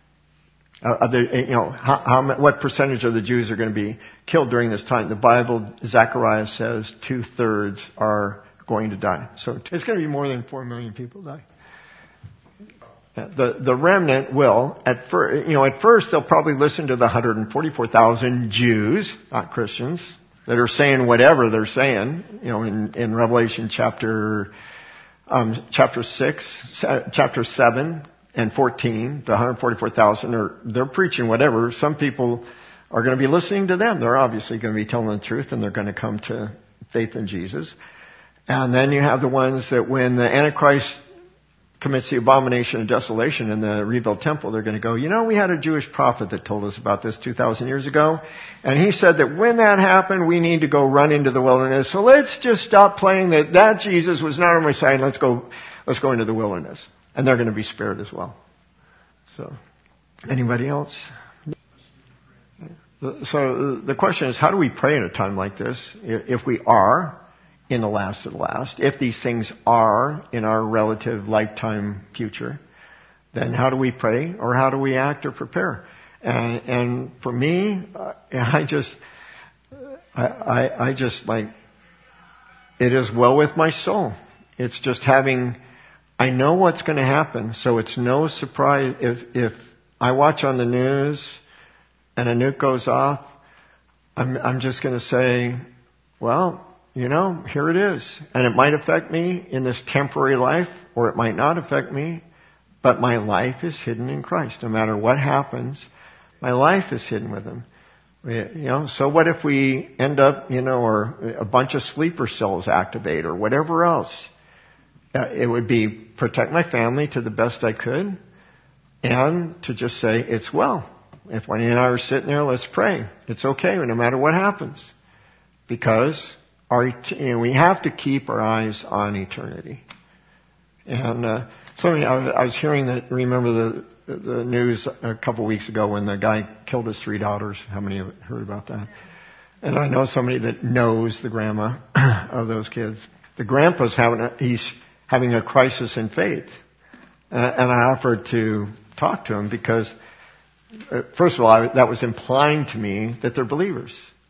What percentage of the Jews are going to be killed during this time? The Bible, Zechariah says 2/3 are going to die. So it's going to be more than 4 million people die. The remnant will, at first they'll probably listen to the 144,000 Jews, not Christians, that are saying whatever they're saying, in Revelation chapter 6, chapter 7, and 14, the 144,000, they're preaching whatever. Some people are going to be listening to them. They're obviously going to be telling the truth, and they're going to come to faith in Jesus. And then you have the ones that when the Antichrist commits the abomination of desolation in the rebuilt temple, they're going to go, we had a Jewish prophet that told us about this 2,000 years ago. And he said that when that happened, we need to go run into the wilderness. So let's just stop playing that Jesus was not on my side. Let's go into the wilderness. And they're going to be spared as well. So, anybody else? So the question is, how do we pray in a time like this? If we are in the last of the last, if these things are in our relative lifetime future, then how do we pray, or how do we act or prepare? And for me, I just like, it is well with my soul. It's just I know what's going to happen, so it's no surprise if I watch on the news and a nuke goes off. I'm just going to say, well, here it is. And it might affect me in this temporary life, or it might not affect me, but my life is hidden in Christ. No matter what happens, my life is hidden with Him. So what if we end up, or a bunch of sleeper cells activate, or whatever else? It would be protect my family to the best I could, and to just say, it's well. If Wendy and I are sitting there, let's pray. It's okay, no matter what happens. Because we have to keep our eyes on eternity. And I was hearing that, remember the news a couple of weeks ago when the guy killed his 3 daughters. How many have heard about that? And I know somebody that knows the grandma of those kids. The grandpa's he's having a crisis in faith. And I offered to talk to him because, first of all, that was implying to me that they're believers.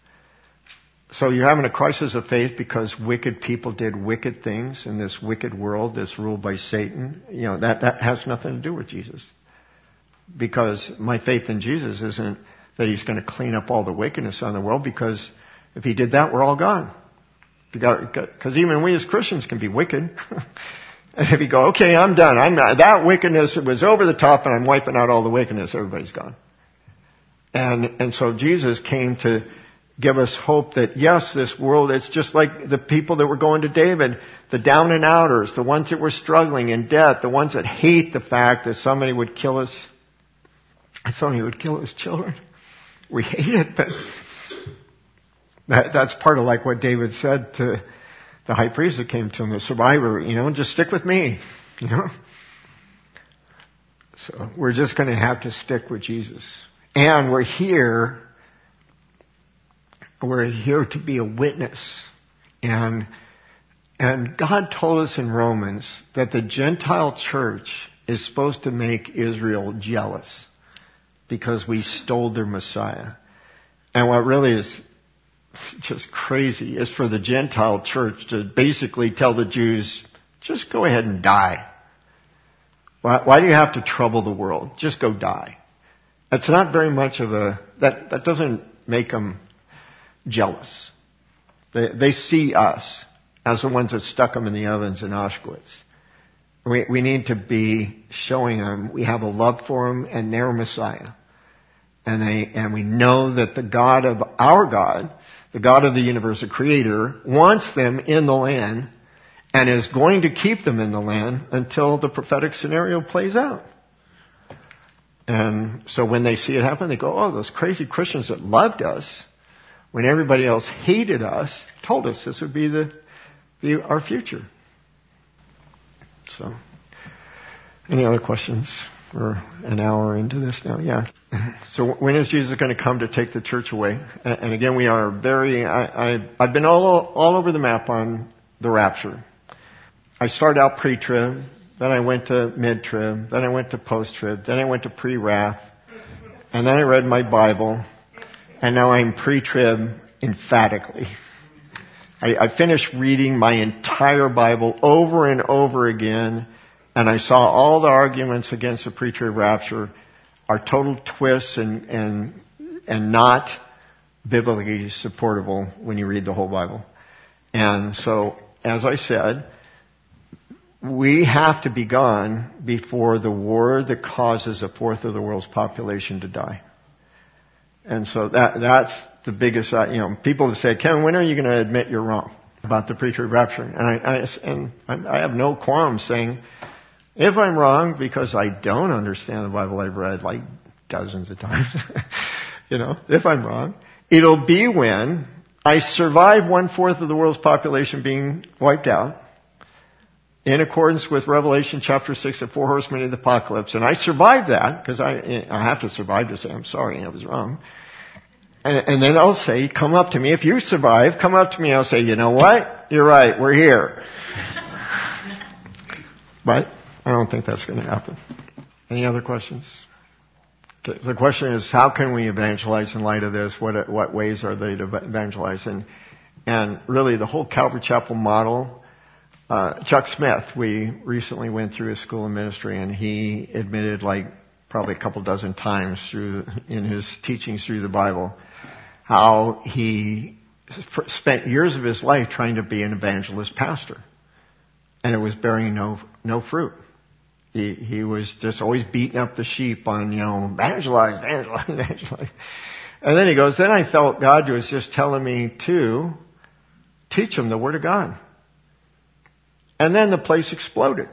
So you're having a crisis of faith because wicked people did wicked things in this wicked world that's ruled by Satan. That has nothing to do with Jesus. Because my faith in Jesus isn't that He's going to clean up all the wickedness on the world, because if He did that, we're all gone. Because even we as Christians can be wicked. And if you go, okay, I'm done. That wickedness, it was over the top, and I'm wiping out all the wickedness, everybody's gone. And so Jesus came to give us hope that, yes, this world, it's just like the people that were going to David, the down and outers, the ones that were struggling in debt, the ones that hate the fact that somebody would kill us, somebody would kill his children. We hate it, but that's part of like what David said to the high priest that came to him, the survivor, just stick with me, So we're just going to have to stick with Jesus. And we're here to be a witness. And God told us in Romans that the Gentile church is supposed to make Israel jealous because we stole their Messiah. And what really is just crazy is for the Gentile church to basically tell the Jews, just go ahead and die. Why do you have to trouble the world? Just go die. That's not very much of that doesn't make them jealous. They see us as the ones that stuck them in the ovens in Auschwitz. We need to be showing them we have a love for them and their Messiah. And we know that the God of our God, the God of the universe, the Creator, wants them in the land and is going to keep them in the land until the prophetic scenario plays out. And so when they see it happen, they go, oh, those crazy Christians that loved us when everybody else hated us told us this would be our future. So, any other questions? We're an hour into this now. Yeah. So when is Jesus going to come to take the church away? And again, we are I've been all over the map on the rapture. I started out pre-trib, then I went to mid-trib, then I went to post-trib, then I went to pre-wrath, and then I read my Bible, and now I'm pre-trib emphatically. I finished reading my entire Bible over and over again, and I saw all the arguments against the pre-trib rapture are total twists and not biblically supportable when you read the whole Bible. And so, as I said, we have to be gone before the war that causes a fourth of the world's population to die. And so that's the biggest, people have said, Kevin, when are you going to admit you're wrong about the pre-trib rapture? And I have no qualm saying, if I'm wrong because I don't understand the Bible I've read like dozens of times, if I'm wrong, it'll be when I survive 1/4 of the world's population being wiped out in accordance with Revelation chapter 6, the 4 horsemen of the apocalypse. And I survived that because I have to survive to say I'm sorry I was wrong. And then I'll say, come up to me. If you survive, come up to me. I'll say, you know what? You're right. We're here. But I don't think that's going to happen. Any other questions? Okay. The question is, how can we evangelize in light of this? What ways are they to evangelize? And really the whole Calvary Chapel model, Chuck Smith, we recently went through his school of ministry, and he admitted probably a couple dozen times in his teachings through the Bible how he spent years of his life trying to be an evangelist pastor, and it was bearing no fruit. He was just always beating up the sheep on, evangelize. And then he goes, then I felt God was just telling me to teach them the Word of God. And then the place exploded.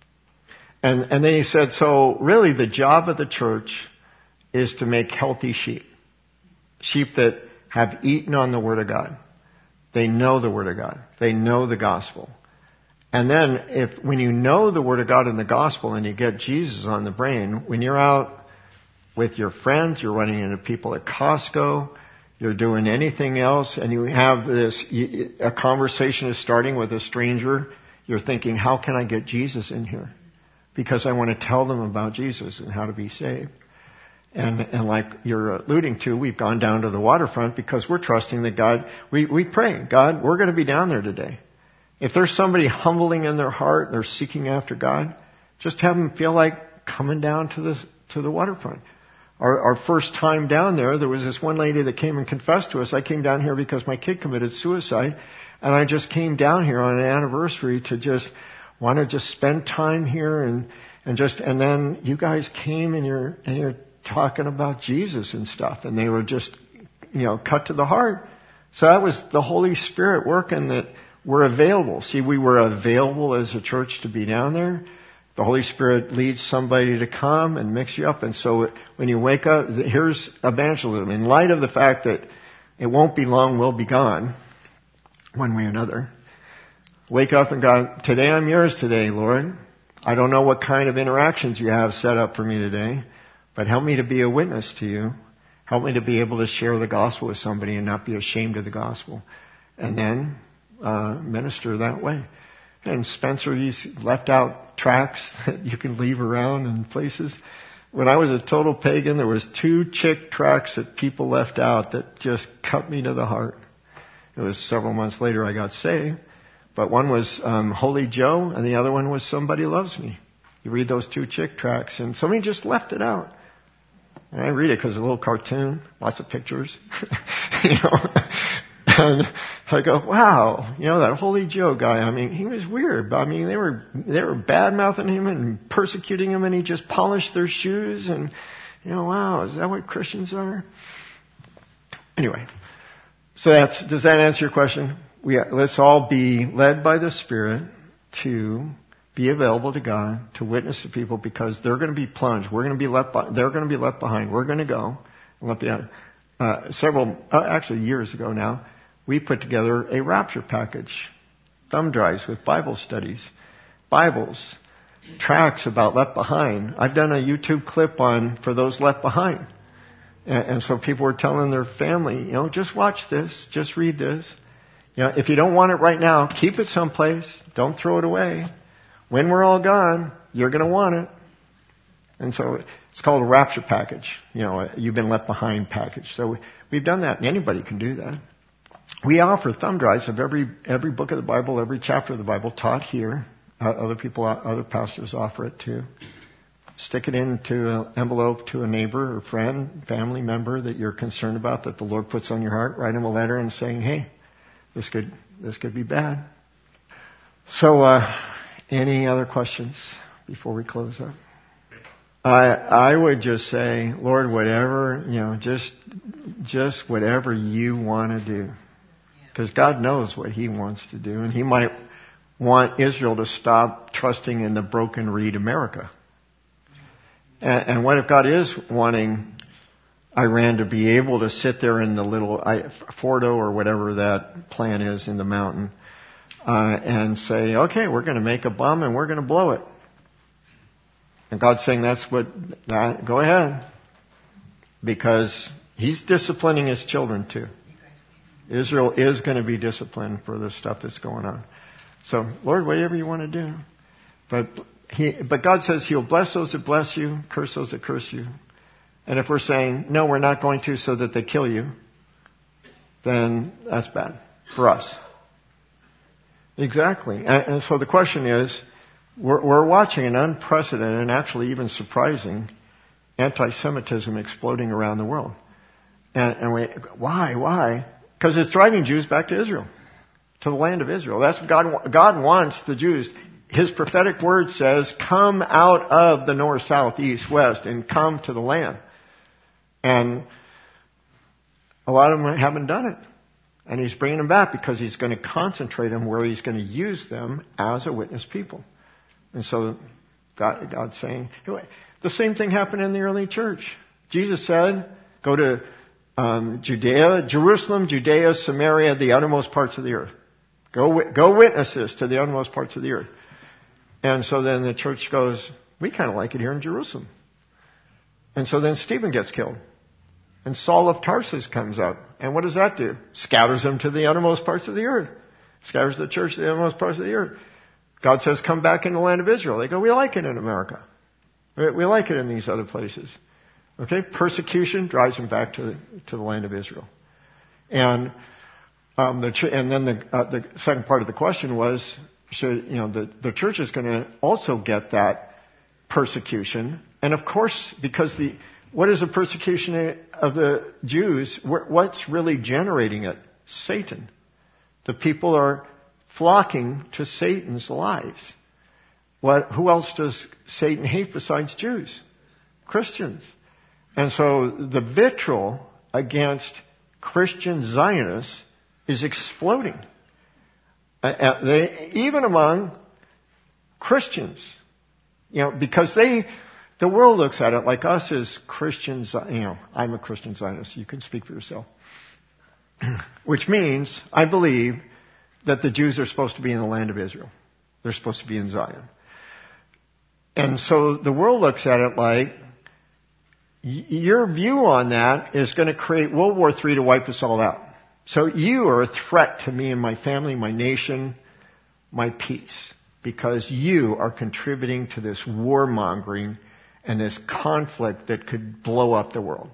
And then he said, so really the job of the church is to make healthy sheep. Sheep that have eaten on the Word of God. They know the Word of God. They know the gospel. And then when you know the Word of God and the gospel and you get Jesus on the brain, when you're out with your friends, you're running into people at Costco, you're doing anything else, and you have a conversation is starting with a stranger, you're thinking, how can I get Jesus in here? Because I want to tell them about Jesus and how to be saved. And like you're alluding to, we've gone down to the waterfront because we're trusting that God, we pray, God, we're going to be down there today. If there's somebody humbling in their heart, they're seeking after God, just have them feel like coming down to the waterfront. Our first time down there was this one lady that came and confessed to us. I came down here because my kid committed suicide, and I just came down here on an anniversary to just want to just spend time here and then you guys came and you're talking about Jesus and stuff, and they were just cut to the heart. So that was the Holy Spirit working that we're available. See, we were available as a church to be down there. The Holy Spirit leads somebody to come and mix you up. And so when you wake up, here's evangelism. In light of the fact that it won't be long, we'll be gone, one way or another. Wake up and God, today I'm yours today, Lord. I don't know what kind of interactions you have set up for me today, but help me to be a witness to you. Help me to be able to share the gospel with somebody and not be ashamed of the gospel. And then minister that way. And Spencer, he's left out tracts that you can leave around in places. When I was a total pagan, there was 2 chick tracts that people left out that just cut me to the heart. It was several months later I got saved. But one was Holy Joe, and the other one was Somebody Loves Me. You read those 2 chick tracts, and somebody just left it out. And I read it because it's a little cartoon, lots of pictures. And I go, wow, that Holy Joe guy, he was weird. They were bad-mouthing him and persecuting him, and he just polished their shoes, and, wow, is that what Christians are? Anyway, so does that answer your question? Let's all be led by the Spirit to be available to God, to witness to people, because they're going to be plunged. They're going to be left behind. We're going to go. Years ago now, we put together a rapture package, thumb drives with Bible studies, Bibles, tracts about left behind. I've done a YouTube clip for those left behind. And so people were telling their family, just watch this, just read this. If you don't want it right now, keep it someplace. Don't throw it away. When we're all gone, you're going to want it. And so it's called a rapture package, you've been left behind package. So we've done that, and anybody can do that. We offer thumb drives of every book of the Bible, every chapter of the Bible taught here. Other pastors offer it too. Stick it into an envelope to a neighbor or friend, family member that you're concerned about, that the Lord puts on your heart. Write him a letter and saying, hey, this could be bad. So Any other questions before we close up? I would just say, Lord, whatever, just whatever you want to do. Because God knows what He wants to do. And He might want Israel to stop trusting in the broken reed America. And what if God is wanting Iran to be able to sit there in the little Fordo or whatever that plan is in the mountain and say, okay, we're going to make a bomb and we're going to blow it. And God's saying go ahead. Because He's disciplining His children too. Israel is going to be disciplined for the stuff that's going on. So, Lord, whatever you want to do. But God says He'll bless those that bless you, curse those that curse you. And if we're saying, no, we're not going to so that they kill you, then that's bad for us. Exactly. And so the question is, we're watching an unprecedented and actually even surprising anti-Semitism exploding around the world. Why? Because it's driving Jews back to Israel, to the land of Israel. That's what God wants the Jews. His prophetic word says, come out of the north, south, east, west, and come to the land. And a lot of them haven't done it. And He's bringing them back because He's going to concentrate them where He's going to use them as a witness people. And so God's saying, the same thing happened in the early church. Jesus said, go to Jerusalem, Judea, Samaria, the uttermost parts of the earth. Go witness this to the uttermost parts of the earth. And so then the church goes, we kind of like it here in Jerusalem. And so then Stephen gets killed. And Saul of Tarsus comes up. And what does that do? Scatters them to the uttermost parts of the earth. Scatters the church to the uttermost parts of the earth. God says, come back in the land of Israel. They go, we like it in America. We like it in these other places. Okay? Persecution drives them back to the land of Israel. And then the second part of the question was, the church is going to also get that persecution. And of course, because what is the persecution of the Jews? What's really generating it? Satan. The people are flocking to Satan's lies. Who else does Satan hate besides Jews? Christians. And so the vitriol against Christian Zionists is exploding. Even among Christians. Because the world looks at it like us as Christians. I'm a Christian Zionist. You can speak for yourself. Which means I believe that the Jews are supposed to be in the land of Israel. They're supposed to be in Zion. And so the world looks at it like your view on that is going to create World War III to wipe us all out. So you are a threat to me and my family, my nation, my peace. Because you are contributing to this warmongering and this conflict that could blow up the world.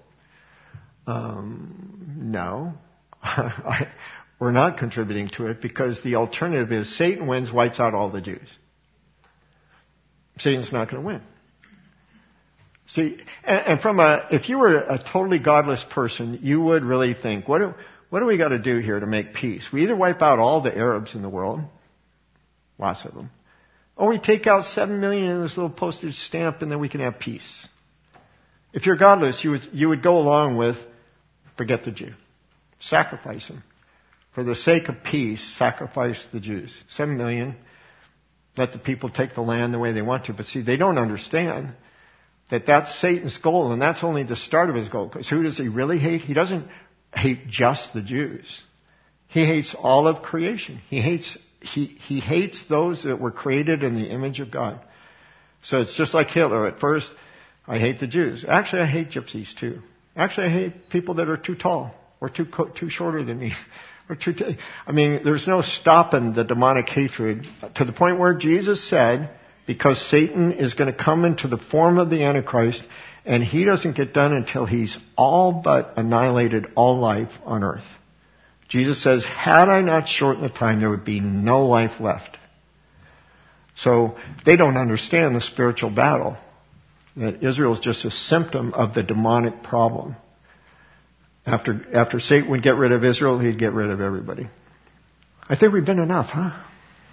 No. We're not contributing to it because the alternative is Satan wins, wipes out all the Jews. Satan's not going to win. See, and if you were a totally godless person, you would really think, what do we got to do here to make peace? We either wipe out all the Arabs in the world, lots of them, or we take out 7 million in this little postage stamp and then we can have peace. If you're godless, you would go along with, forget the Jew. Sacrifice him. For the sake of peace, sacrifice the Jews. 7 million. Let the people take the land the way they want to. But see, they don't understand that that's Satan's goal, and that's only the start of his goal. Because who does he really hate? He doesn't hate just the Jews. He hates all of creation. He hates those that were created in the image of God. So it's just like Hitler. At first, I hate the Jews. Actually, I hate gypsies too. Actually, I hate people that are too tall or too shorter than me. There's no stopping the demonic hatred to the point where Jesus said, because Satan is going to come into the form of the Antichrist, and he doesn't get done until he's all but annihilated all life on earth. Jesus says, had I not shortened the time, there would be no life left. So they don't understand the spiritual battle. That Israel is just a symptom of the demonic problem. After Satan would get rid of Israel, he'd get rid of everybody. I think we've been enough, huh?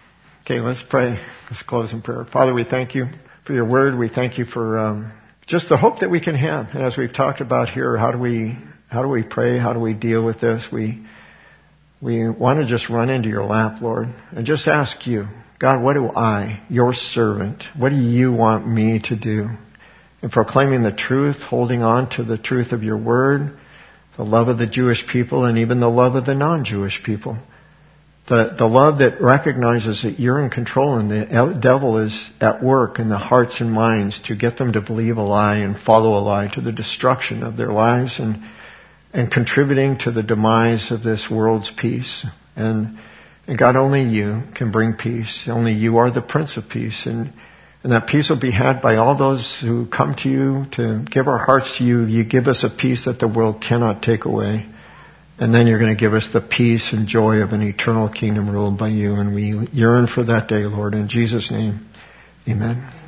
Okay, let's pray. Let's close in prayer. Father, we thank you for your word. We thank you for just the hope that we can have. And as we've talked about here, how do we pray? How do we deal with this? We want to just run into your lap, Lord, and just ask you, God, what do I, your servant, what do you want me to do? In proclaiming the truth, holding on to the truth of your word, the love of the Jewish people, and even the love of the non-Jewish people. The love that recognizes that you're in control and the devil is at work in the hearts and minds to get them to believe a lie and follow a lie to the destruction of their lives and contributing to the demise of this world's peace. And God, only you can bring peace. Only you are the Prince of Peace. And that peace will be had by all those who come to you to give our hearts to you. You give us a peace that the world cannot take away. And then you're going to give us the peace and joy of an eternal kingdom ruled by you. And we yearn for that day, Lord. In Jesus' name, amen.